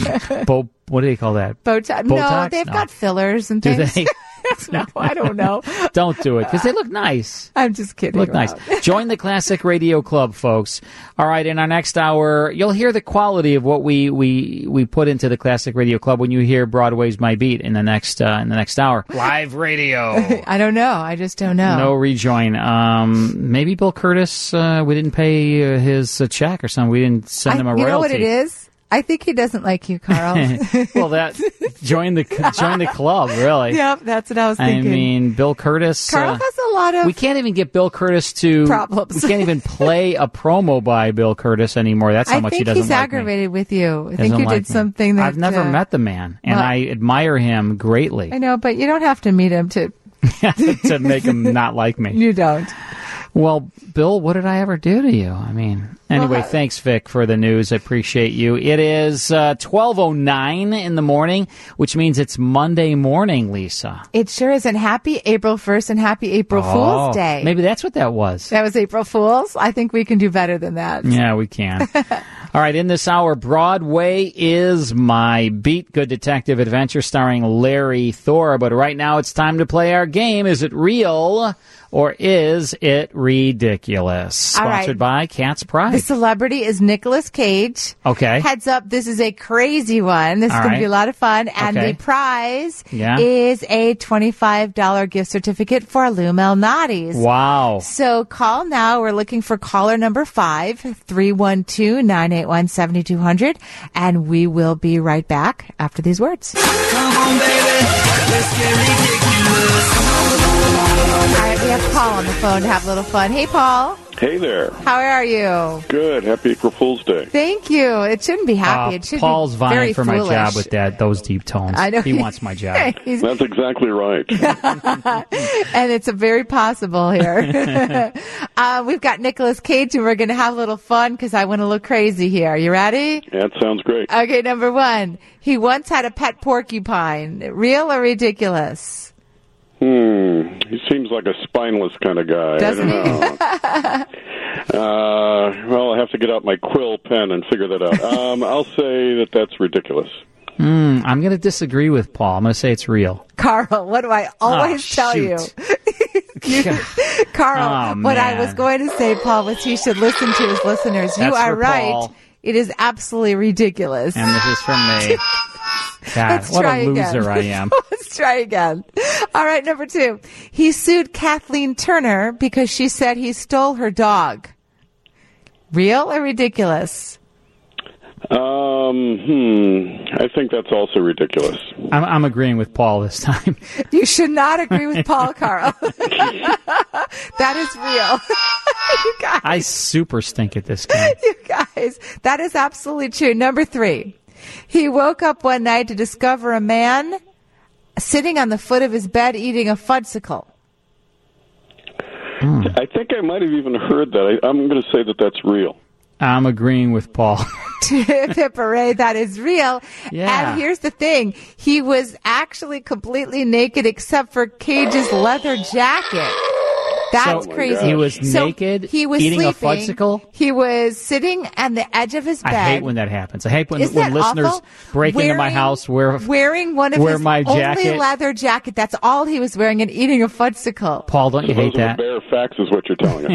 What do they call that? Botox? No, they've got fillers and Do things. they? No, I don't know. Don't do it, because they look nice. I'm just kidding. Look nice. Join the Classic Radio Club, folks. All right, in our next hour, you'll hear the quality of what we put into the Classic Radio Club when you hear Broadway's My Beat in the next hour. Live radio. I don't know. I just don't know. No rejoin. Maybe Bill Curtis. We didn't pay his check or something. We didn't send him a royalty. You know what it is? I think he doesn't like you, Carl. Well, join the club, really. Yep, that's what I was thinking. I mean, Bill Curtis. Carl has a lot of. We can't even get Bill Curtis to problems. We can't even play a promo by Bill Curtis anymore. That's how much he doesn't like me. I think he's aggravated with you. I think Doesn't you like did something that I've never met the man, and I admire him greatly. I know, but you don't have to meet him to to make him not like me. You don't. Well, Bill, what did I ever do to you? I mean, anyway, thanks, Vic, for the news. I appreciate you. It is 12:09 in the morning, which means it's Monday morning, Lisa. It sure is. And happy April 1st and happy April Fool's Day. Maybe that's what that was. That was April Fool's? I think we can do better than that. Yeah, we can. All right, in this hour, Broadway is My Beat, Good Detective Adventure starring Larry Thor. But right now it's time to play our game. Is it real or is it ridiculous? Sponsored by Cat's Pride. The celebrity is Nicolas Cage. Okay. Heads up, this is a crazy one. This is going to be a lot of fun. And the prize is a $25 gift certificate for Lou Malnati's. Wow. So call now. We're looking for caller number 5, 312-981-7200. And we will be right back after these words. Come on, baby. Let's get ridiculous. All right, we have Paul on the phone to have a little fun. Hey, Paul. Hey there. How are you? Good. Happy April Fool's Day. Thank you. It shouldn't be happy. It should Paul's be vying very for foolish. my job with those deep tones. I know. He wants my job. That's exactly right. And it's a very possible here. We've got Nicolas Cage, and we're going to have a little fun because I went a little crazy here. You ready? That sounds great. Okay, number 1. He once had a pet porcupine. Real or ridiculous? He seems like a spineless kind of guy. Doesn't I don't know. Well, I have to get out my quill pen and figure that out. I'll say that that's ridiculous. I'm going to disagree with Paul. I'm going to say it's real. Carl, what do I always tell you? Carl, what I was going to say, Paul, was he should listen to his listeners. That's you are right. Paul. It is absolutely ridiculous. And this is from me. God, what a loser I am. Let's try again. All right, number 2. He sued Kathleen Turner because she said he stole her dog. Real or ridiculous? I think that's also ridiculous. I'm agreeing with Paul this time. You should not agree with Paul, Carl. That is real. You guys. I super stink at this game. You guys, that is absolutely true. Number 3. He woke up one night to discover a man sitting on the foot of his bed eating a fudsicle. I think I might have even heard that. I'm going to say that that's real. I'm agreeing with Paul. Hip, hip, hooray, that is real. Yeah. And here's the thing. He was actually completely naked except for Cage's leather jacket. That's crazy. He was naked, he was eating sleeping. a fudsicle? He was sitting on the edge of his bed. I hate when that happens. I hate when Isn't that listeners awful? break into my house wearing one of his my only jacket. leather jacket. That's all he was wearing and eating a fudsicle. Paul, don't you hate Those are that? the bare facts is what you're telling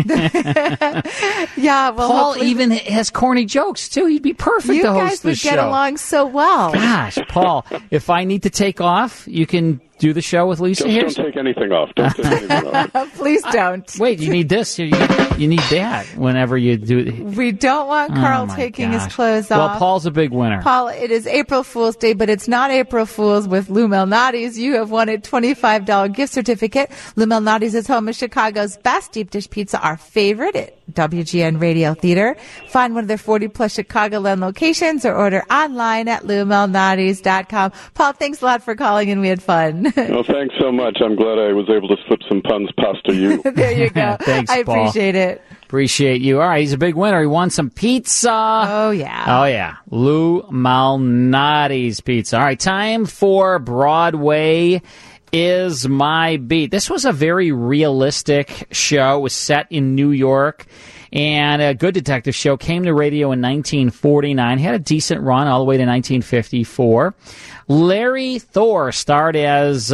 us. Yeah, well, Paul even has corny jokes, too. He'd be perfect you to guys host would this show. get along so well. Gosh, Paul, if I need to take off, you can do the show with Lisa here? Don't take anything off. Don't take anything off. Please don't. Wait, you need this. You need that whenever you do. We don't want Carl taking his clothes off. Well, Paul's a big winner. Paul, it is April Fool's Day, but it's not April Fool's with Lou Malnati's. You have won a $25 gift certificate. Lou Malnati's is home of Chicago's best deep dish pizza, our favorite at WGN Radio Theater. Find one of their 40-plus Chicagoland locations or order online at LouMalnati's.com. Paul, thanks a lot for calling, and we had fun. Well, thanks so much. I'm glad I was able to slip some puns past to you. There you go. Thanks, I Paul. appreciate it. Appreciate you. All right, he's a big winner. He won some pizza. Oh, yeah. Oh, yeah. Lou Malnati's pizza. All right, time for Broadway is My Beat. This was a very realistic show. It was set in New York. And a Good Detective show came to radio in 1949. Had a decent run all the way to 1954. Larry Thor starred as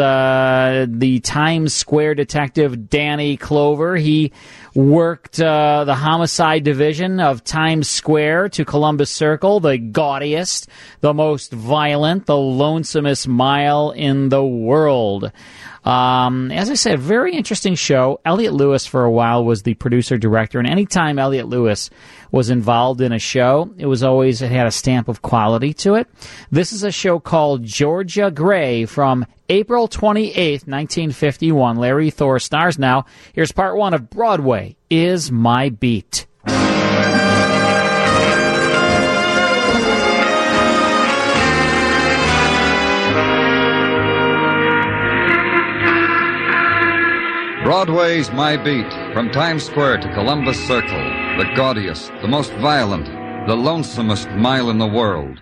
the Times Square detective Danny Clover. He worked the homicide division of Times Square to Columbus Circle, the gaudiest, the most violent, the lonesomest mile in the world. As I said, very interesting show. Elliot Lewis for a while was the producer-director, and anytime Elliot Lewis was involved in a show, it had a stamp of quality to it. This is a show called Georgia Gray from April 28th, 1951. Larry Thor stars now. Here's part one of Broadway is My Beat. Broadway's My Beat, from Times Square to Columbus Circle, the gaudiest, the most violent, the lonesomest mile in the world.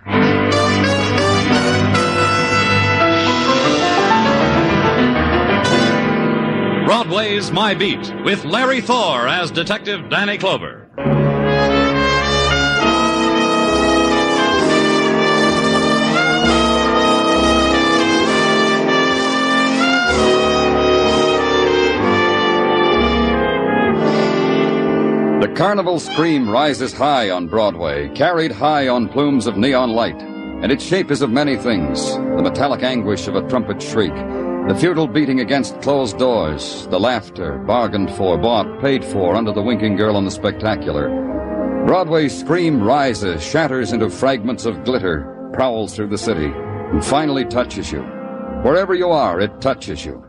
Broadway's My Beat, with Larry Thor as Detective Danny Clover. The carnival scream rises high on Broadway, carried high on plumes of neon light, and its shape is of many things. The metallic anguish of a trumpet shriek, the futile beating against closed doors, the laughter, bargained for, bought, paid for under the winking girl on the spectacular. Broadway's scream rises, shatters into fragments of glitter, prowls through the city, and finally touches you. Wherever you are, it touches you.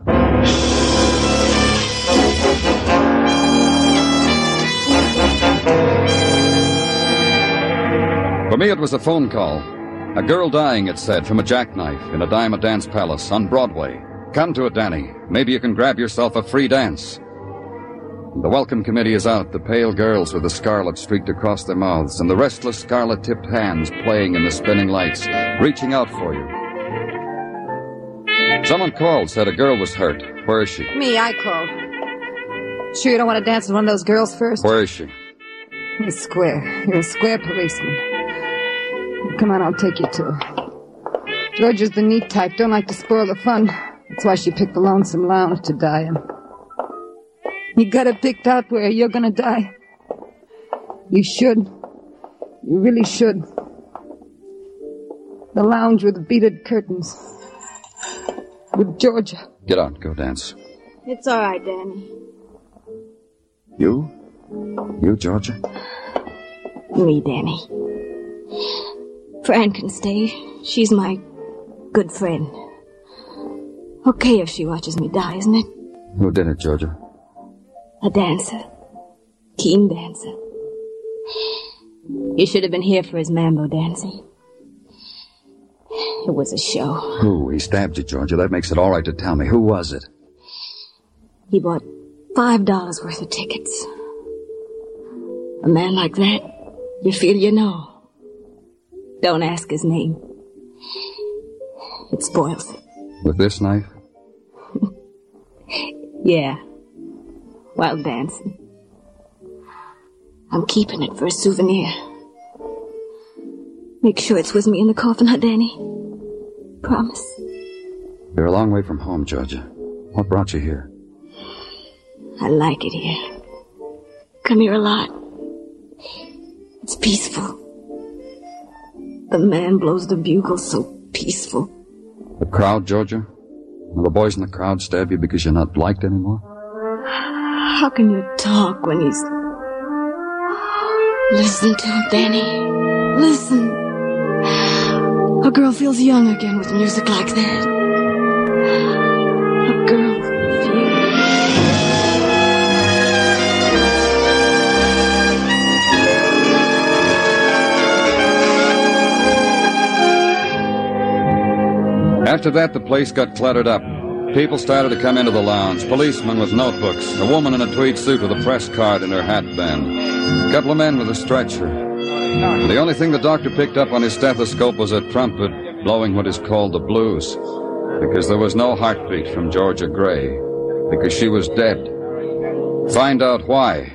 For me, it was a phone call. A girl dying, it said, from a jackknife in a dime a dance palace on Broadway. Come to it, Danny. Maybe you can grab yourself a free dance. The welcome committee is out, the pale girls with the scarlet streaked across their mouths, and the restless scarlet-tipped hands playing in the spinning lights, reaching out for you. Someone called, said a girl was hurt. Where is she? Me, I called. Sure you don't want to dance with one of those girls first? Where is she? In the square. You're a square policeman. Come on, I'll take you to her. Georgia's the neat type, don't like to spoil the fun. That's why she picked the lonesome lounge to die in. You got it picked out where you're gonna die. You should. You really should. The lounge with the beaded curtains. With Georgia. Get out, go dance. It's all right, Danny. You? You, Georgia? Me, Danny. Fran can stay. She's my good friend. Okay if she watches me die, isn't it? Who did it, Georgia? A dancer. Keen dancer. You should have been here for his mambo dancing. It was a show. Who? He stabbed you, Georgia. That makes it all right to tell me. Who was it? He bought $5 worth of tickets. A man like that, you feel you know. Don't ask his name. It spoils it. With this knife? Yeah. While dancing. I'm keeping it for a souvenir. Make sure it's with me in the coffin, huh, Danny? Promise. You're a long way from home, Georgia. What brought you here? I like it here. Come here a lot. It's peaceful. The man blows the bugle so peaceful. The crowd, Georgia? Will the boys in the crowd stab you because you're not liked anymore? How can you talk when he's... Listen to him, Danny. Listen. A girl feels young again with music like that. A girl feels... After that, the place got cluttered up. People started to come into the lounge. Policemen with notebooks. A woman in a tweed suit with a press card in her hat band. A couple of men with a stretcher. The only thing the doctor picked up on his stethoscope was a trumpet blowing what is called the blues. Because there was no heartbeat from Georgia Gray. Because she was dead. Find out why.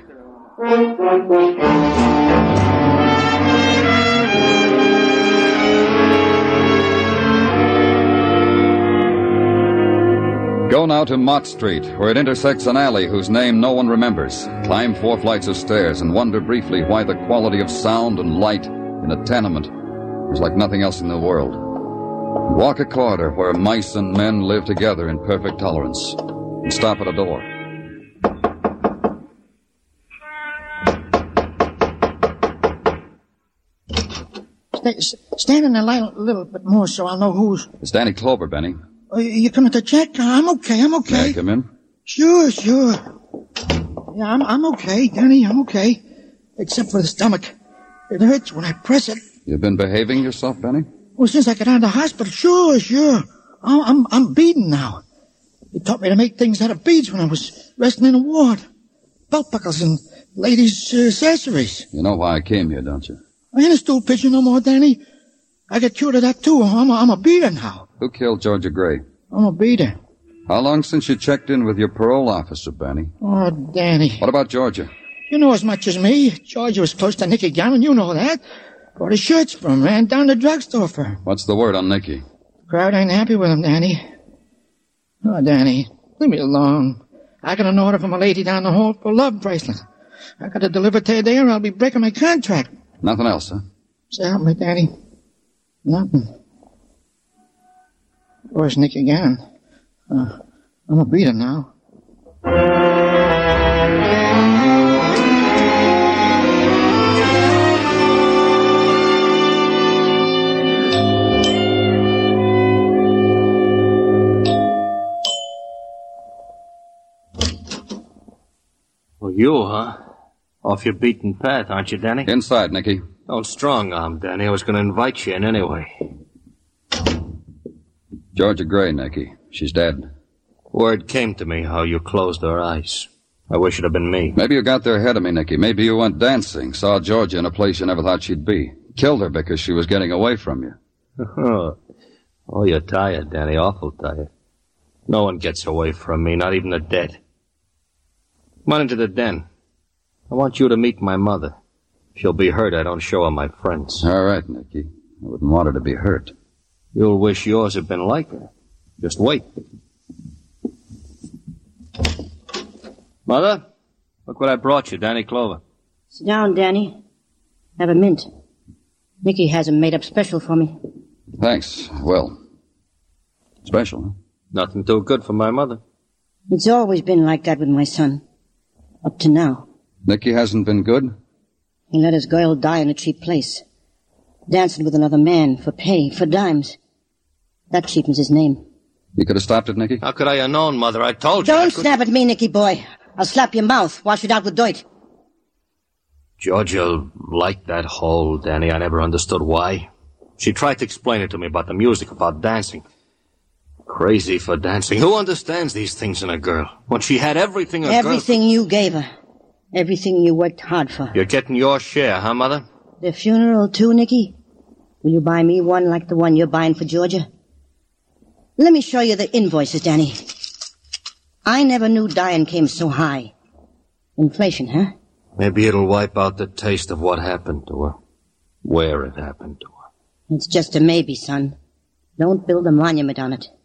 Go now to Mott Street, where it intersects an alley whose name no one remembers. Climb 4 flights of stairs and wonder briefly why the quality of sound and light in a tenement is like nothing else in the world. Walk a corridor where mice and men live together in perfect tolerance. And stop at a door. Stand in the light a little bit more so I'll know who's... It's Danny Clover, Benny. You coming to check? I'm okay. May I come in? Sure. Yeah, I'm okay, Danny. I'm okay. Except for the stomach. It hurts when I press it. You've been behaving yourself, Benny? Well, since I got out of the hospital, sure. I'm beading now. They taught me to make things out of beads when I was resting in a ward. Belt buckles and ladies' accessories. You know why I came here, don't you? I ain't a stool pigeon no more, Danny. I got cured of that, too. I'm a beater now. Who killed Georgia Gray? I'm a beater. How long since you checked in with your parole officer, Benny? Oh, Danny. What about Georgia? You know as much as me. Georgia was close to Nicky Gammon, you know that. Bought his shirts from him, ran down to the drugstore for him. What's the word on Nicky? The crowd ain't happy with him, Danny. Oh, Danny, leave me alone. I got an order from a lady down the hall for a love bracelet. I got to deliver today or I'll be breaking my contract. Nothing else, huh? So help me, Danny. Nothing. Where's Nicky Gammon? I'm a beater now. Well, you, huh? Off your beaten path, aren't you, Danny? Inside, Nicky. Don't strong-arm, Danny. I was going to invite you in anyway. Georgia Gray, Nicky. She's dead. Word came to me how you closed her eyes. I wish it had been me. Maybe you got there ahead of me, Nicky. Maybe you went dancing, saw Georgia in a place you never thought she'd be. Killed her because she was getting away from you. Oh, you're tired, Danny. Awful tired. No one gets away from me, not even the dead. Come on into the den. I want you to meet my mother. If she'll be hurt, I don't show her my friends. All right, Nicky. I wouldn't want her to be hurt. You'll wish yours had been like her. Just wait. Mother, look what I brought you, Danny Clover. Sit down, Danny. Have a mint. Nicky has 'em made up special for me. Thanks. Well, special, huh? Nothing too good for my mother. It's always been like that with my son. Up to now. Nicky hasn't been good? He let his girl die in a cheap place. Dancing with another man for pay, for dimes. That cheapens his name. You could have stopped it, Nicky? How could I have known, Mother? I told you. Don't snap at me, Nicky boy. I'll slap your mouth. Wash it out with dirt. Georgia liked that hole, Danny. I never understood why. She tried to explain it to me about the music, about dancing. Crazy for dancing. Who understands these things in a girl? When she had everything Everything you gave her. Everything you worked hard for. You're getting your share, huh, Mother? The funeral, too, Nicky? Will you buy me one like the one you're buying for Georgia? Let me show you the invoices, Danny. I never knew dying came so high. Inflation, huh? Maybe it'll wipe out the taste of what happened to her. Where it happened to her. It's just a maybe, son. Don't build a monument on it.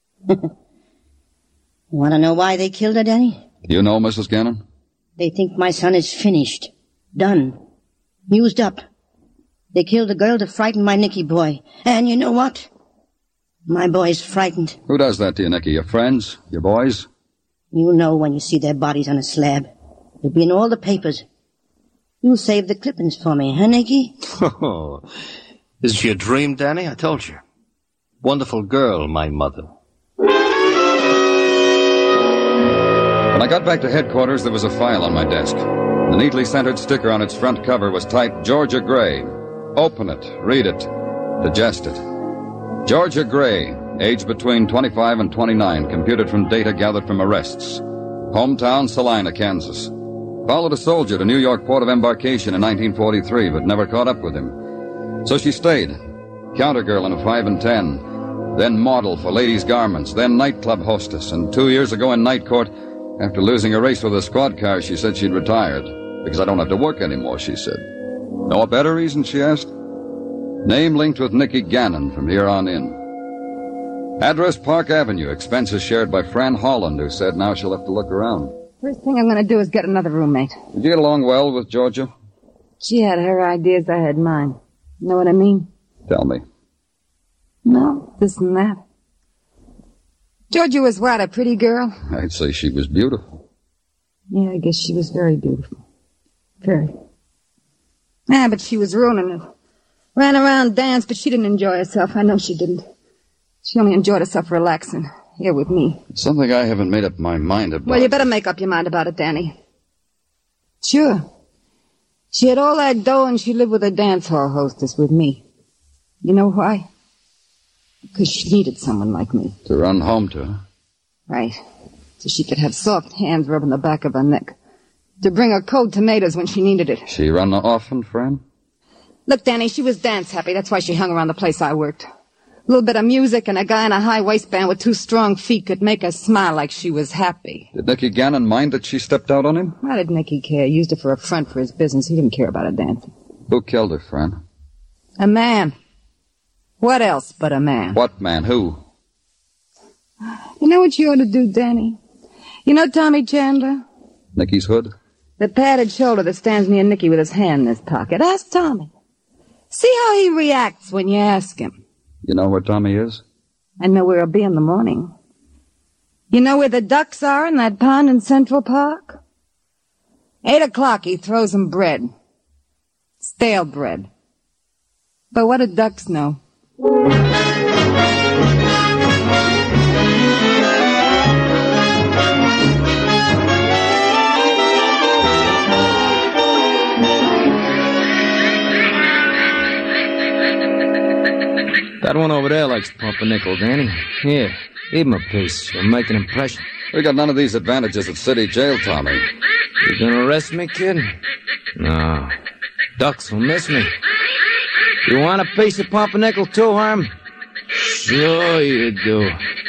Want to know why they killed her, Danny? You know, Mrs. Gannon? They think my son is finished. Done. Used up. They killed a girl to frighten my Nicky boy. And you know what? My boy's frightened. Who does that to you, Nicky? Your friends? Your boys? You'll know when you see their bodies on a slab. It'll be in all the papers. You'll save the clippings for me, huh, Nicky? Oh, is she a dream, Danny? I told you. Wonderful girl, my mother. When I got back to headquarters, there was a file on my desk. The neatly centered sticker on its front cover was typed Georgia Gray. Open it, read it, digest it. Georgia Gray, age between 25 and 29, computed from data gathered from arrests. Hometown, Salina, Kansas. Followed a soldier to New York port of embarkation in 1943, but never caught up with him. So she stayed. Countergirl in a 5 and 10. Then model for ladies' garments. Then nightclub hostess. And 2 years ago in night court, after losing a race with a squad car, she said she'd retired. Because I don't have to work anymore, she said. Know a better reason, she asked? Name linked with Nicky Gannon from here on in. Address Park Avenue. Expenses shared by Fran Holland, who said now she'll have to look around. First thing I'm going to do is get another roommate. Did you get along well with Georgia? She had her ideas, I had mine. Know what I mean? Tell me. No, this and that. Georgia was what, a pretty girl? I'd say she was beautiful. Yeah, I guess she was very beautiful. Very. Ah, but she was ruining it. Ran around, danced, but she didn't enjoy herself. I know she didn't. She only enjoyed herself relaxing. Here with me. It's something I haven't made up my mind about. Well, you better make up your mind about it, Danny. Sure. She had all that dough and she lived with a dance hall hostess with me. You know why? Because she needed someone like me. To run home to her? Right. So she could have soft hands rubbing the back of her neck. To bring her cold tomatoes when she needed it. She run often, friend? Look, Danny, she was dance happy. That's why she hung around the place I worked. A little bit of music and a guy in a high waistband with 2 strong feet could make her smile like she was happy. Did Nicky Gannon mind that she stepped out on him? Why did Nicky care? He used her for a front for his business. He didn't care about her dancing. Who killed her, friend? A man. What else but a man? What man? Who? You know what you ought to do, Danny? You know Tommy Chandler? Nicky's hood? The padded shoulder that stands near Nicky with his hand in his pocket. Ask Tommy. See how he reacts when you ask him. You know where Tommy is? I know where he'll be in the morning. You know where the ducks are in that pond in Central Park? 8 o'clock, he throws them bread. Stale bread. But what do ducks know? That one over there likes to pump a nickel, Danny. Here, give him a piece. You'll make an impression. We got none of these advantages at city jail, Tommy. You gonna arrest me, kid? No. Ducks will miss me. You want a piece of pumpernickel too, Herm? Sure you do.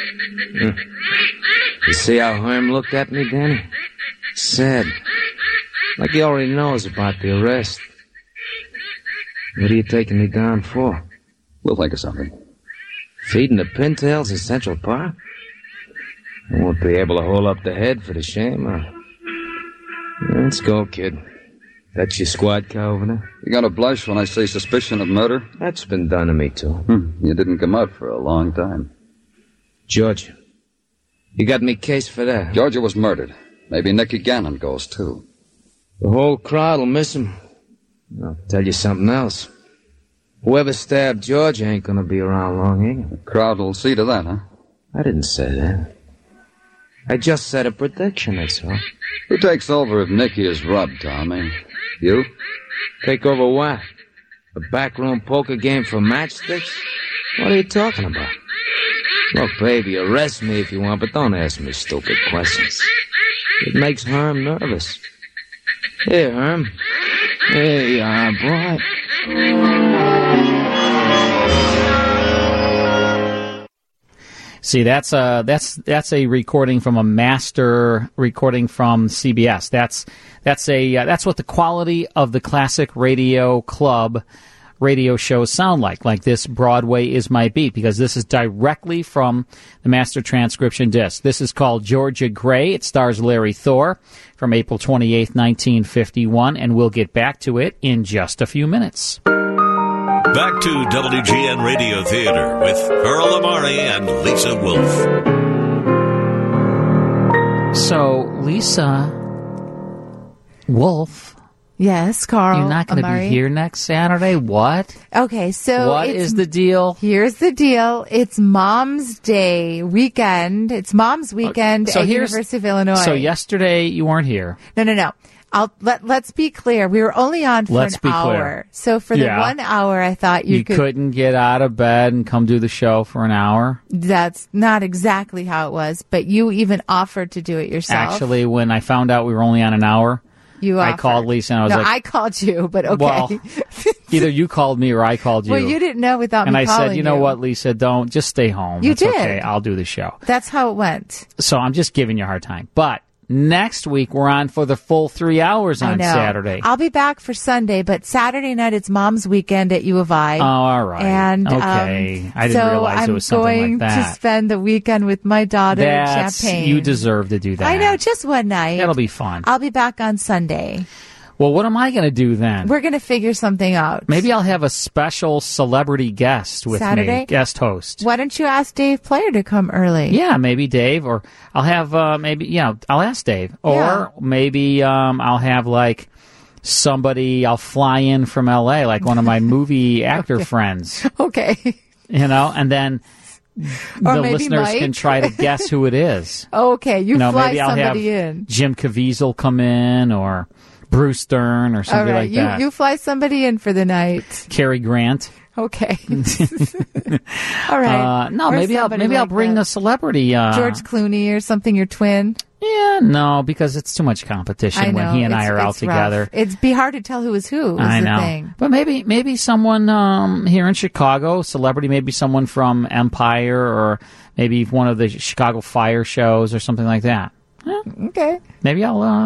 You see how Herm looked at me, Danny? Sad. Like he already knows about the arrest. What are you taking me down for? We'll think of something. Feeding the pintails in Central Park? I won't be able to hold up the head for the shame, huh? Let's go, kid. That's your squad car over there? You gonna blush when I say suspicion of murder? That's been done to me, too. You didn't come out for a long time. Georgia. You got me case for that? Georgia was murdered. Maybe Nicky Gannon goes, too. The whole crowd will miss him. I'll tell you something else. Whoever stabbed George ain't gonna be around long, ain't he? The crowd will see to that, huh? I didn't say that. I just said a prediction, that's all. Who takes over if Nicky is robbed, Tommy? You? Take over what? A backroom poker game for matchsticks? What are you talking about? Look, baby, arrest me if you want, but don't ask me stupid questions. It makes Herm nervous. Here, Herm. Here you are, boy. See, that's a recording from a master recording from CBS. That's what the quality of the Classic Radio Club radio shows sound like this Broadway is My Beat, because this is directly from the master transcription disc. This is called Georgia Gray. It stars Larry Thor from April 28th, 1951, and we'll get back to it in just a few minutes. Back to WGN Radio Theater with Earl Amari and Lisa Wolf. So, Lisa Wolf. Yes, Carl. You're not going to be here next Saturday? What? Okay, so what is the deal? Here's the deal. It's Mom's Day weekend. It's Mom's weekend at University of Illinois. So yesterday you weren't here. No. Let's be clear. We were only on for an hour. Clear. So for the 1 hour, I thought you couldn't get out of bed and come do the show for an hour? That's not exactly how it was, but you even offered to do it yourself. Actually, when I found out we were only on an hour, I called Lisa and I was like... No, I called you, but okay. Well, either you called me or I called you. Well, you didn't know without me calling you. And I said, you know what, Lisa, just stay home. You it's did. Okay, I'll do the show. That's how it went. So I'm just giving you a hard time. But next week, we're on for the full 3 hours on Saturday. I'll be back for Sunday, but Saturday night it's Mom's weekend at U of I. Oh, all right. And, okay. I didn't realize it was something like that. So I'm going to spend the weekend with my daughter at Champaign. You deserve to do that. I know, just one night. That'll be fun. I'll be back on Sunday. Well, what am I going to do then? We're going to figure something out. Maybe I'll have a special celebrity guest with me, guest host. Why don't you ask Dave Player to come early? Yeah, maybe Dave, or I'll have I'll ask Dave, or maybe I'll have like somebody. I'll fly in from L.A. like one of my movie actor friends. Okay, and then the listeners can try to guess who it is. Okay, fly maybe I'll somebody have in. Jim Caviezel come in, or Bruce Stern or something like that. You fly somebody in for the night. Cary Grant. Okay. All right. Maybe I'll bring a celebrity. George Clooney or something, your twin. Yeah, no, because it's too much competition when he and I are out together. Rough. It'd be hard to tell who is who. I know. The thing. But maybe someone here in Chicago, celebrity, maybe someone from Empire, or maybe one of the Chicago Fire shows or something like that. Yeah. Okay. Maybe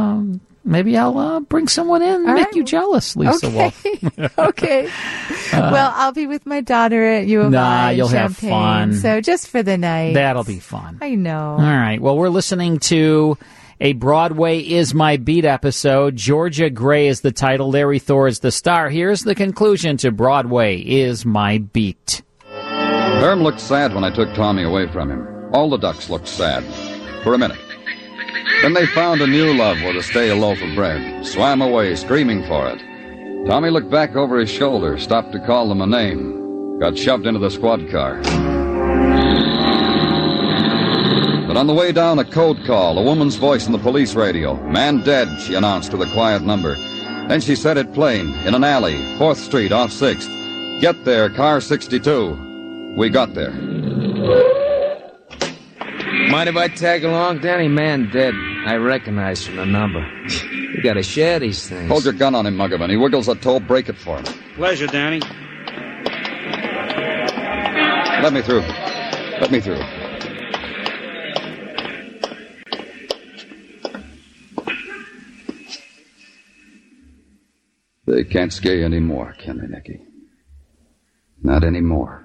I'll bring someone in and make you jealous, Lisa Wolf. Okay. Well, I'll be with my daughter at U of I. You'll Champaign, have fun. So just for the night. That'll be fun. I know. All right. Well, we're listening to a Broadway is My Beat episode. Georgia Gray is the title. Larry Thor is the star. Here's the conclusion to Broadway is My Beat. Herm looked sad when I took Tommy away from him. All the ducks looked sad. For a minute. Then they found a new love where to stay a loaf of bread, swam away screaming for it. Tommy looked back over his shoulder, stopped to call them a name, got shoved into the squad car. But on the way down, a code call, a woman's voice in the police radio. Man dead, she announced with a quiet number. Then she said it plain, in an alley, 4th Street off 6th. Get there, car 62. We got there. Mind if I tag along, Danny? Man dead. I recognize from the number. You gotta share these things. Hold your gun on him, Muggavan. He wiggles a toe, break it for him. Pleasure, Danny. Let me through. Let me through. They can't scare you anymore, can they, Nicky? Not anymore.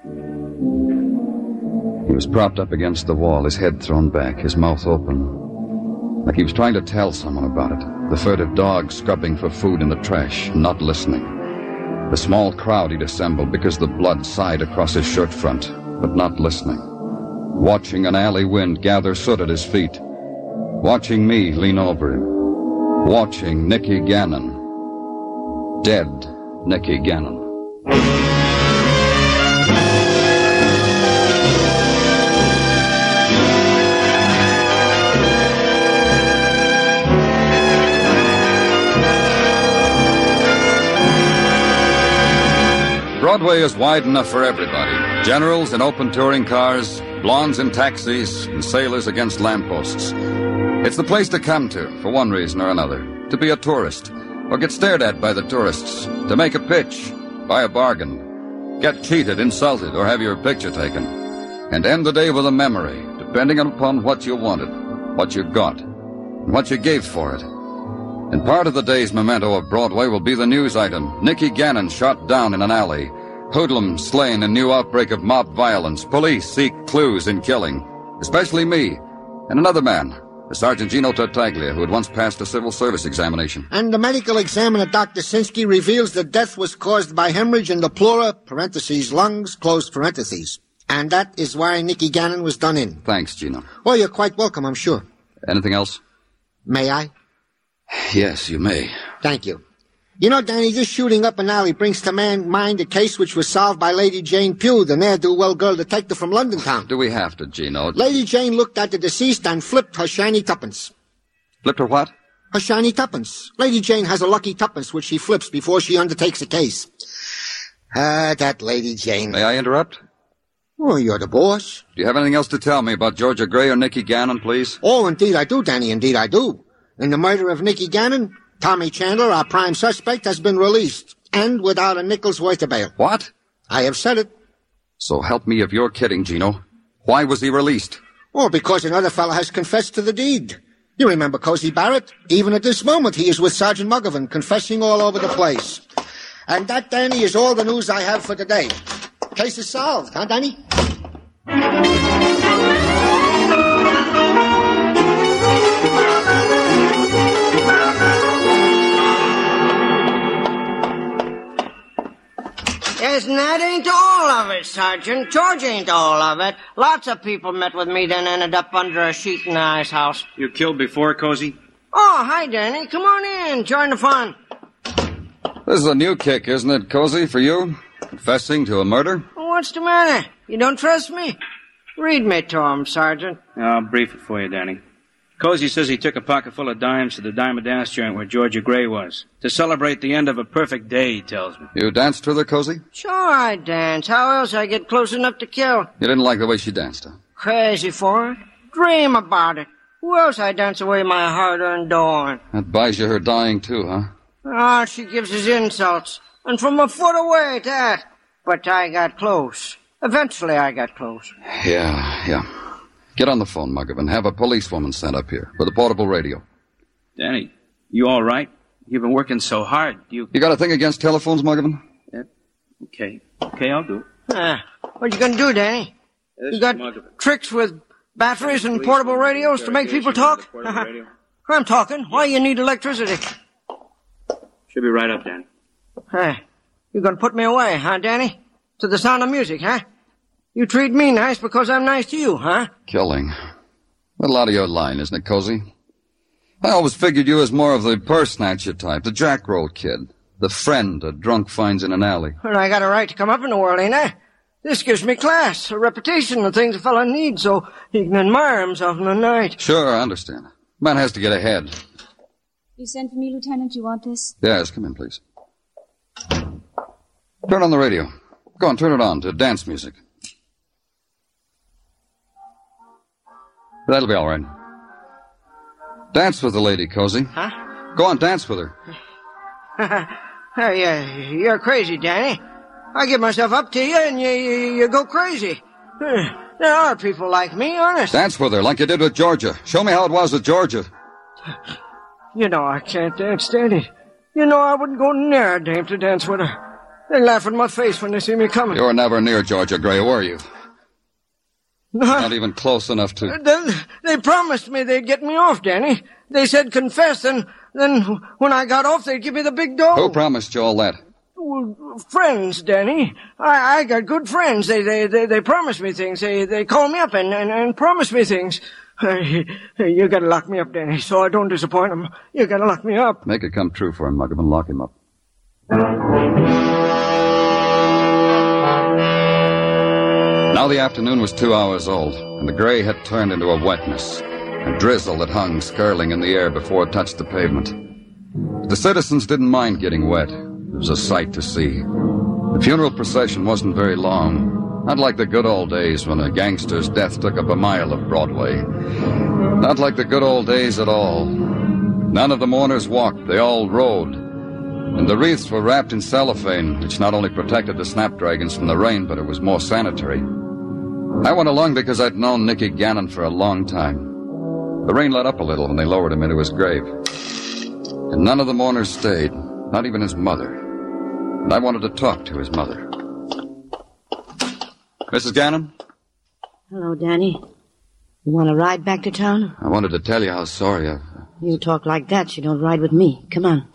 He was propped up against the wall, his head thrown back, his mouth open, like he was trying to tell someone about it. The furtive dog scrubbing for food in the trash, not listening. The small crowd he'd assembled because the blood sighed across his shirt front, but not listening. Watching an alley wind gather soot at his feet. Watching me lean over him. Watching Nicky Gannon. Dead Nicky Gannon. Broadway is wide enough for everybody. Generals in open touring cars, blondes in taxis, and sailors against lampposts. It's the place to come to, for one reason or another. To be a tourist, or get stared at by the tourists. To make a pitch, buy a bargain, get cheated, insulted, or have your picture taken. And end the day with a memory, depending upon what you wanted, what you got, and what you gave for it. And part of the day's memento of Broadway will be the news item. Nicky Gannon shot down in an alley. Hoodlums slain in new outbreak of mob violence. Police seek clues in killing. Especially me. And another man, Sergeant Gino Tartaglia, who had once passed a civil service examination. And the medical examiner, Dr. Sinsky, reveals the death was caused by hemorrhage in the pleura, parentheses, lungs, close parentheses. And that is why Nicky Gannon was done in. Thanks, Gino. Well, you're quite welcome, I'm sure. Anything else? May I? Yes, you may. Thank you. You know, Danny, this shooting up an alley brings to mind a case which was solved by Lady Jane Pugh, the ne'er-do-well girl detective from London town. Do we have to, Gino? Lady Jane looked at the deceased and flipped her shiny tuppence. Flipped her what? Her shiny tuppence. Lady Jane has a lucky tuppence which she flips before she undertakes a case. That Lady Jane. May I interrupt? Oh, you're the boss. Do you have anything else to tell me about Georgia Gray or Nicky Gannon, please? Oh, indeed I do, Danny, indeed I do. In the murder of Nicky Gannon, Tommy Chandler, our prime suspect, has been released, and without a nickel's worth of bail. What? I have said it. So help me if you're kidding, Gino. Why was he released? Oh, because another fellow has confessed to the deed. You remember Cozy Barrett? Even at this moment, he is with Sergeant Muggavan, confessing all over the place. And that, Danny, is all the news I have for today. Case is solved, huh, Danny? Yes, and that ain't all of it, Sergeant. George ain't all of it. Lots of people met with me, then ended up under a sheet in the ice house. You killed before, Cozy? Oh, hi, Danny. Come on in. Join the fun. This is a new kick, isn't it, Cozy, for you? Confessing to a murder? What's the matter? You don't trust me? Read me to him, Sergeant. I'll brief it for you, Danny. Cozy says he took a pocket full of dimes to the Dime a Dance joint where Georgia Gray was. To celebrate the end of a perfect day, he tells me. You danced with her, Cozy? Sure I dance. How else I get close enough to kill? You didn't like the way she danced, huh? Crazy for it. Dream about it. Who else I dance away my hard-earned dough on? That buys you her dying, too, huh? Ah, she gives us insults. And from a foot away at that. But I got close. Eventually I got close. Yeah. Get on the phone, Muggavan. Have a policewoman sent up here with a portable radio. Danny, you all right? You've been working so hard. You got a thing against telephones, Muggavan? Yeah. Okay, I'll do it. What you gonna do, Danny? You got tricks with batteries and portable radios to make people talk? I'm talking. Why you need electricity? Should be right up, Danny. Hey, you gonna put me away, huh, Danny? To the sound of music, huh? You treat me nice because I'm nice to you, huh? Killing. Well, out of your line, isn't it, Cozy? I always figured you as more of the purse snatcher type, the jackroll kid, the friend a drunk finds in an alley. And I got a right to come up in the world, ain't I? This gives me class, a reputation, the things a fella needs so he can admire himself in the night. Sure, I understand. Man has to get ahead. You sent for me, Lieutenant? You want this? Yes, come in, please. Turn on the radio. Go on, turn it on to dance music. That'll be all right. Dance with the lady, Cozy. Huh? Go on, dance with her. Hey, you're crazy, Danny. I give myself up to you, and you go crazy. There are people like me, honest. Dance with her, like you did with Georgia. Show me how it was with Georgia. You know I can't dance, Danny. You know I wouldn't go near a dame to dance with her. They laugh in my face when they see me coming. You were never near Georgia Gray, were you? Not even close enough to... Then they promised me they'd get me off, Danny. They said confess, and then when I got off, they'd give me the big dough. Who promised you all that? Well, friends, Danny. I got good friends. They promised me things. They call me up and promise me things. You gotta lock me up, Danny, so I don't disappoint them. You gotta lock me up. Make it come true for him, Muggavan. Lock him up. Now the afternoon was 2 hours old, and the gray had turned into a wetness, a drizzle that hung skirling in the air before it touched the pavement. The citizens didn't mind getting wet. It was a sight to see. The funeral procession wasn't very long. Not like the good old days when a gangster's death took up a mile of Broadway. Not like the good old days at all. None of the mourners walked, they all rode. And the wreaths were wrapped in cellophane, which not only protected the snapdragons from the rain, but it was more sanitary. I went along because I'd known Nicky Gannon for a long time. The rain let up a little when they lowered him into his grave. And none of the mourners stayed, not even his mother. And I wanted to talk to his mother. Mrs. Gannon? Hello, Danny. You want to ride back to town? I wanted to tell you how sorry I've... You talk like that, you don't ride with me. Come on.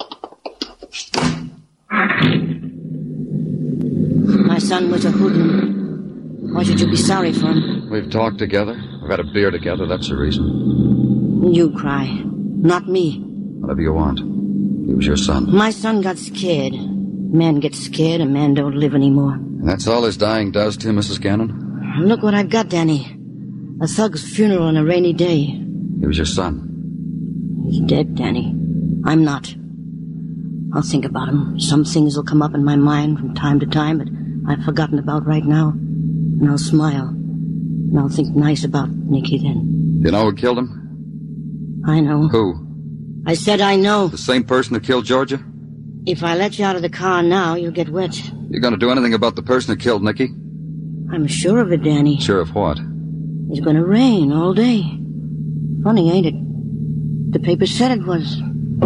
My son was a hoodlum. Why should you be sorry for him? We've talked together. We've had a beer together. That's the reason. You cry. Not me. Whatever you want. He was your son. My son got scared. A man gets scared, a man don't live anymore. And that's all his dying does to you, Mrs. Gannon? Look what I've got, Danny. A thug's funeral on a rainy day. He was your son. He's dead, Danny. I'm not. I'll think about him. Some things will come up in my mind from time to time that I've forgotten about right now. And I'll smile. And I'll think nice about Nicky then. You know who killed him? I know. Who? I said I know. The same person who killed Georgia? If I let you out of the car now, you'll get wet. You gonna do anything about the person who killed Nicky? I'm sure of it, Danny. Sure of what? It's gonna rain all day. Funny, ain't it? The paper said it was.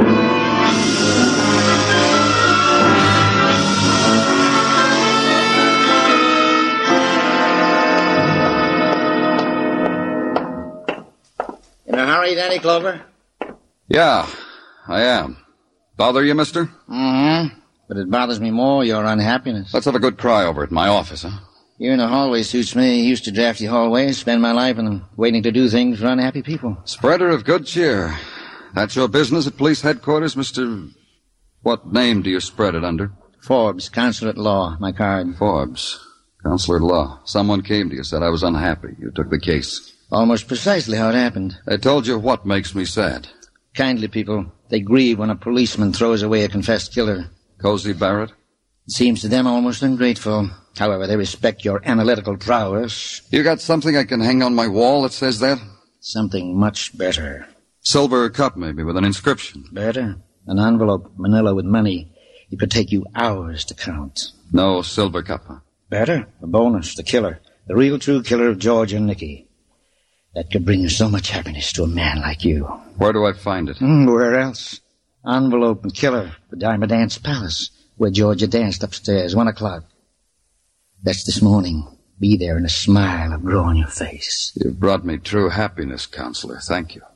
In a hurry, Danny Clover? Yeah, I am. Bother you, mister? Mm-hmm. But it bothers me more, your unhappiness. Let's have a good cry over it in my office, huh? You in the hallway suits me. Used to drafty hallways, spend my life in them, waiting to do things for unhappy people. Spreader of good cheer. That's your business at police headquarters, Mr... What name do you spread it under? Forbes, counselor at law. My card. Forbes, counselor at law. Someone came to you, said I was unhappy. You took the case. Almost precisely how it happened. I told you what makes me sad. Kindly people, they grieve when a policeman throws away a confessed killer. Cozy Barrett? It seems to them almost ungrateful. However, they respect your analytical prowess. You got something I can hang on my wall that says that? Something much better. Silver cup, maybe, with an inscription. Better. An envelope, manila with money. It could take you hours to count. No silver cup, huh? Better. A bonus. The killer. The real true killer of George and Nicky. That could bring so much happiness to a man like you. Where do I find it? Where else? Envelope and killer. The Diamond Dance Palace, where Georgia danced upstairs, 1 o'clock. That's this morning. Be there and a smile will grow on your face. You've brought me true happiness, counselor. Thank you.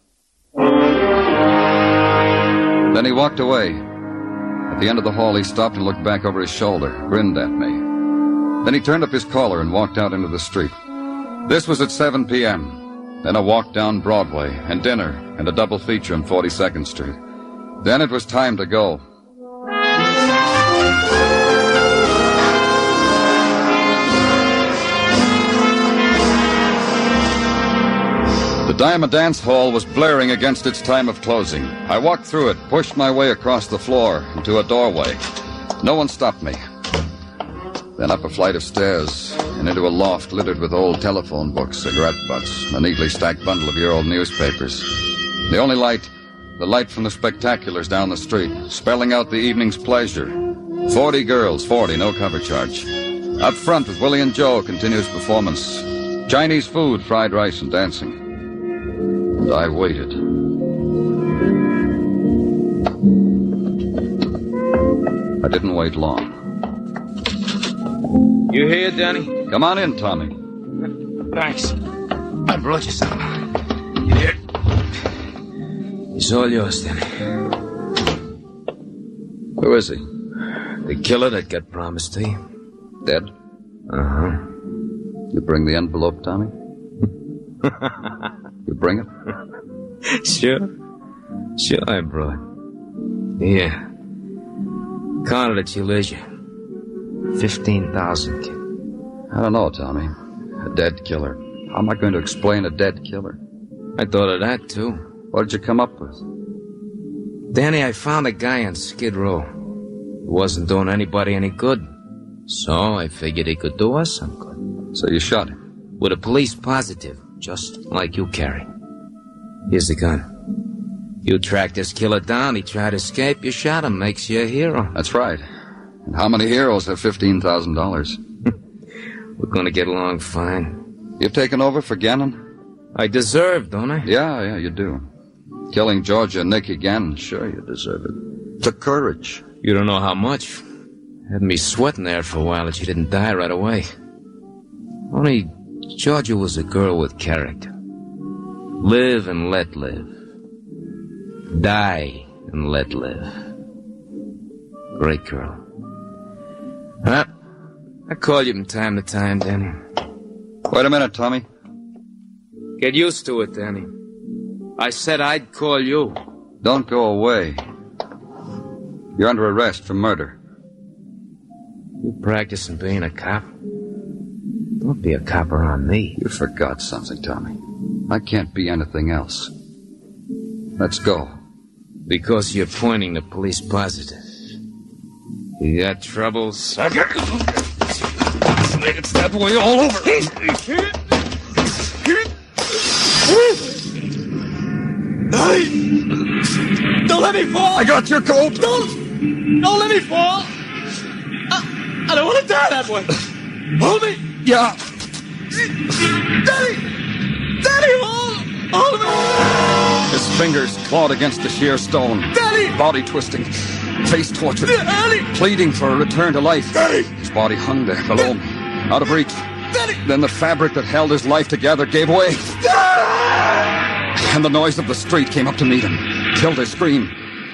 Then he walked away. At the end of the hall, he stopped and looked back over his shoulder, grinned at me. Then he turned up his collar and walked out into the street. This was at 7 p.m., then a walk down Broadway, and dinner, and a double feature on 42nd Street. Then it was time to go. The Diamond Dance Hall was blaring against its time of closing. I walked through it, pushed my way across the floor into a doorway. No one stopped me. Then up a flight of stairs and into a loft littered with old telephone books, cigarette butts, a neatly stacked bundle of year-old newspapers. The only light, the light from the spectaculars down the street, spelling out the evening's pleasure. 40 girls, 40, no cover charge. Up front with Willie and Joe, continuous performance. Chinese food, fried rice, and dancing. And I waited. I didn't wait long. You here, Danny? Come on in, Tommy. Thanks. I brought you some. Here. It's all yours, Danny. Who is he? The killer that got promised to you. Dead? Uh-huh. You bring the envelope, Tommy? You bring it? Sure, I brought. Yeah. Count it at your leisure. 15,000, kid. I don't know, Tommy. A dead killer. How am I going to explain a dead killer? I thought of that, too. What did you come up with? Danny, I found a guy on Skid Row. He wasn't doing anybody any good. So I figured he could do us some good. So you shot him? With a police positive, just like you carry. Here's the gun. You tracked this killer down, he tried to escape, you shot him, makes you a hero. That's right. And how many heroes have $15,000? We're gonna get along fine. You've taken over for Gannon? I deserve, don't I? Yeah, you do. Killing Georgia and Nicky Gannon, sure you deserve it. Took courage. You don't know how much. Had me sweating there for a while that she didn't die right away. Only Georgia was a girl with character. Live and let live. Die and let live. Great girl. I call you from time to time, Danny. Wait a minute, Tommy. Get used to it, Danny. I said I'd call you. Don't go away. You're under arrest for murder. You practicing being a cop? Don't be a cop around me. You forgot something, Tommy. I can't be anything else. Let's go. Because you're pointing the police positive. You got trouble, sucker? It's that way all over. Don't let me fall! I got your coat! Don't let me fall! I don't want to die that way! Hold me! Yeah! Daddy, hold me! His fingers clawed against the sheer stone. Daddy! Body twisting. Face tortured. Daddy! Pleading for a return to life. Daddy! His body hung there below me, out of reach. Daddy! Then the fabric that held his life together gave way. And the noise of the street came up to meet him. Killed his scream.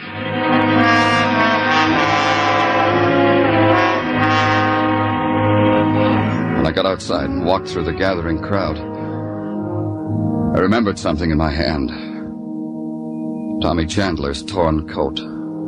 When I got outside and walked through the gathering crowd, I remembered something in my hand. Tommy Chandler's torn coat.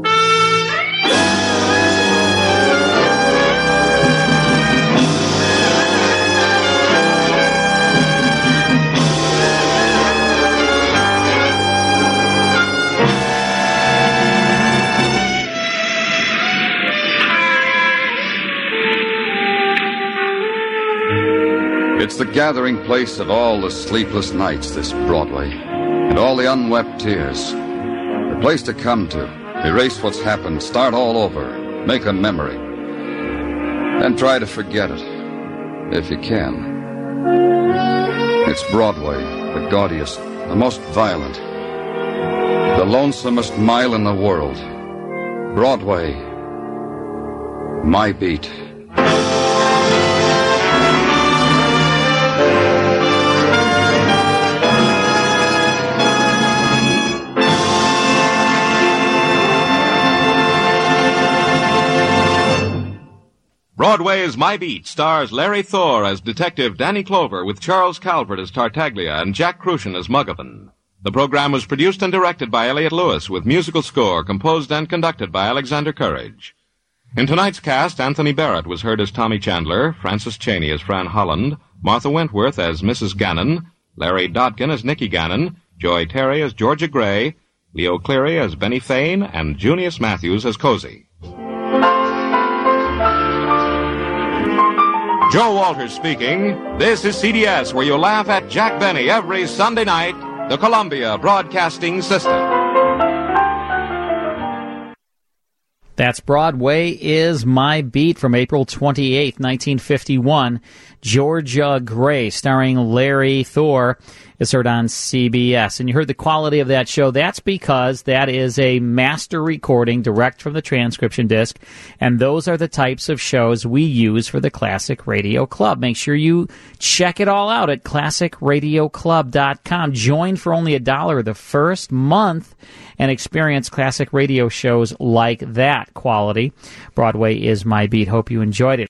It's the gathering place of all the sleepless nights, this Broadway, and all the unwept tears. The place to come to, erase what's happened, start all over, make a memory, and try to forget it, if you can. It's Broadway, the gaudiest, the most violent, the lonesomest mile in the world. Broadway, my beat. Broadway's My Beat stars Larry Thor as Detective Danny Clover with Charles Calvert as Tartaglia and Jack Crucian as Muggavan. The program was produced and directed by Elliott Lewis with musical score composed and conducted by Alexander Courage. In tonight's cast, Anthony Barrett was heard as Tommy Chandler, Francis Cheney as Fran Holland, Martha Wentworth as Mrs. Gannon, Larry Dodkin as Nicky Gannon, Joy Terry as Georgia Gray, Leo Cleary as Benny Fane, and Junius Matthews as Cozy. Joe Walters speaking. This is CBS, where you laugh at Jack Benny every Sunday night, the Columbia Broadcasting System. That's Broadway is My Beat from April 28th, 1951. Georgia Gray, starring Larry Thor, is heard on CBS. And you heard the quality of that show. That's because that is a master recording direct from the transcription disc. And those are the types of shows we use for the Classic Radio Club. Make sure you check it all out at ClassicRadioClub.com. Join for only $1 the first month and experience classic radio shows like that quality. Broadway is My Beat. Hope you enjoyed it.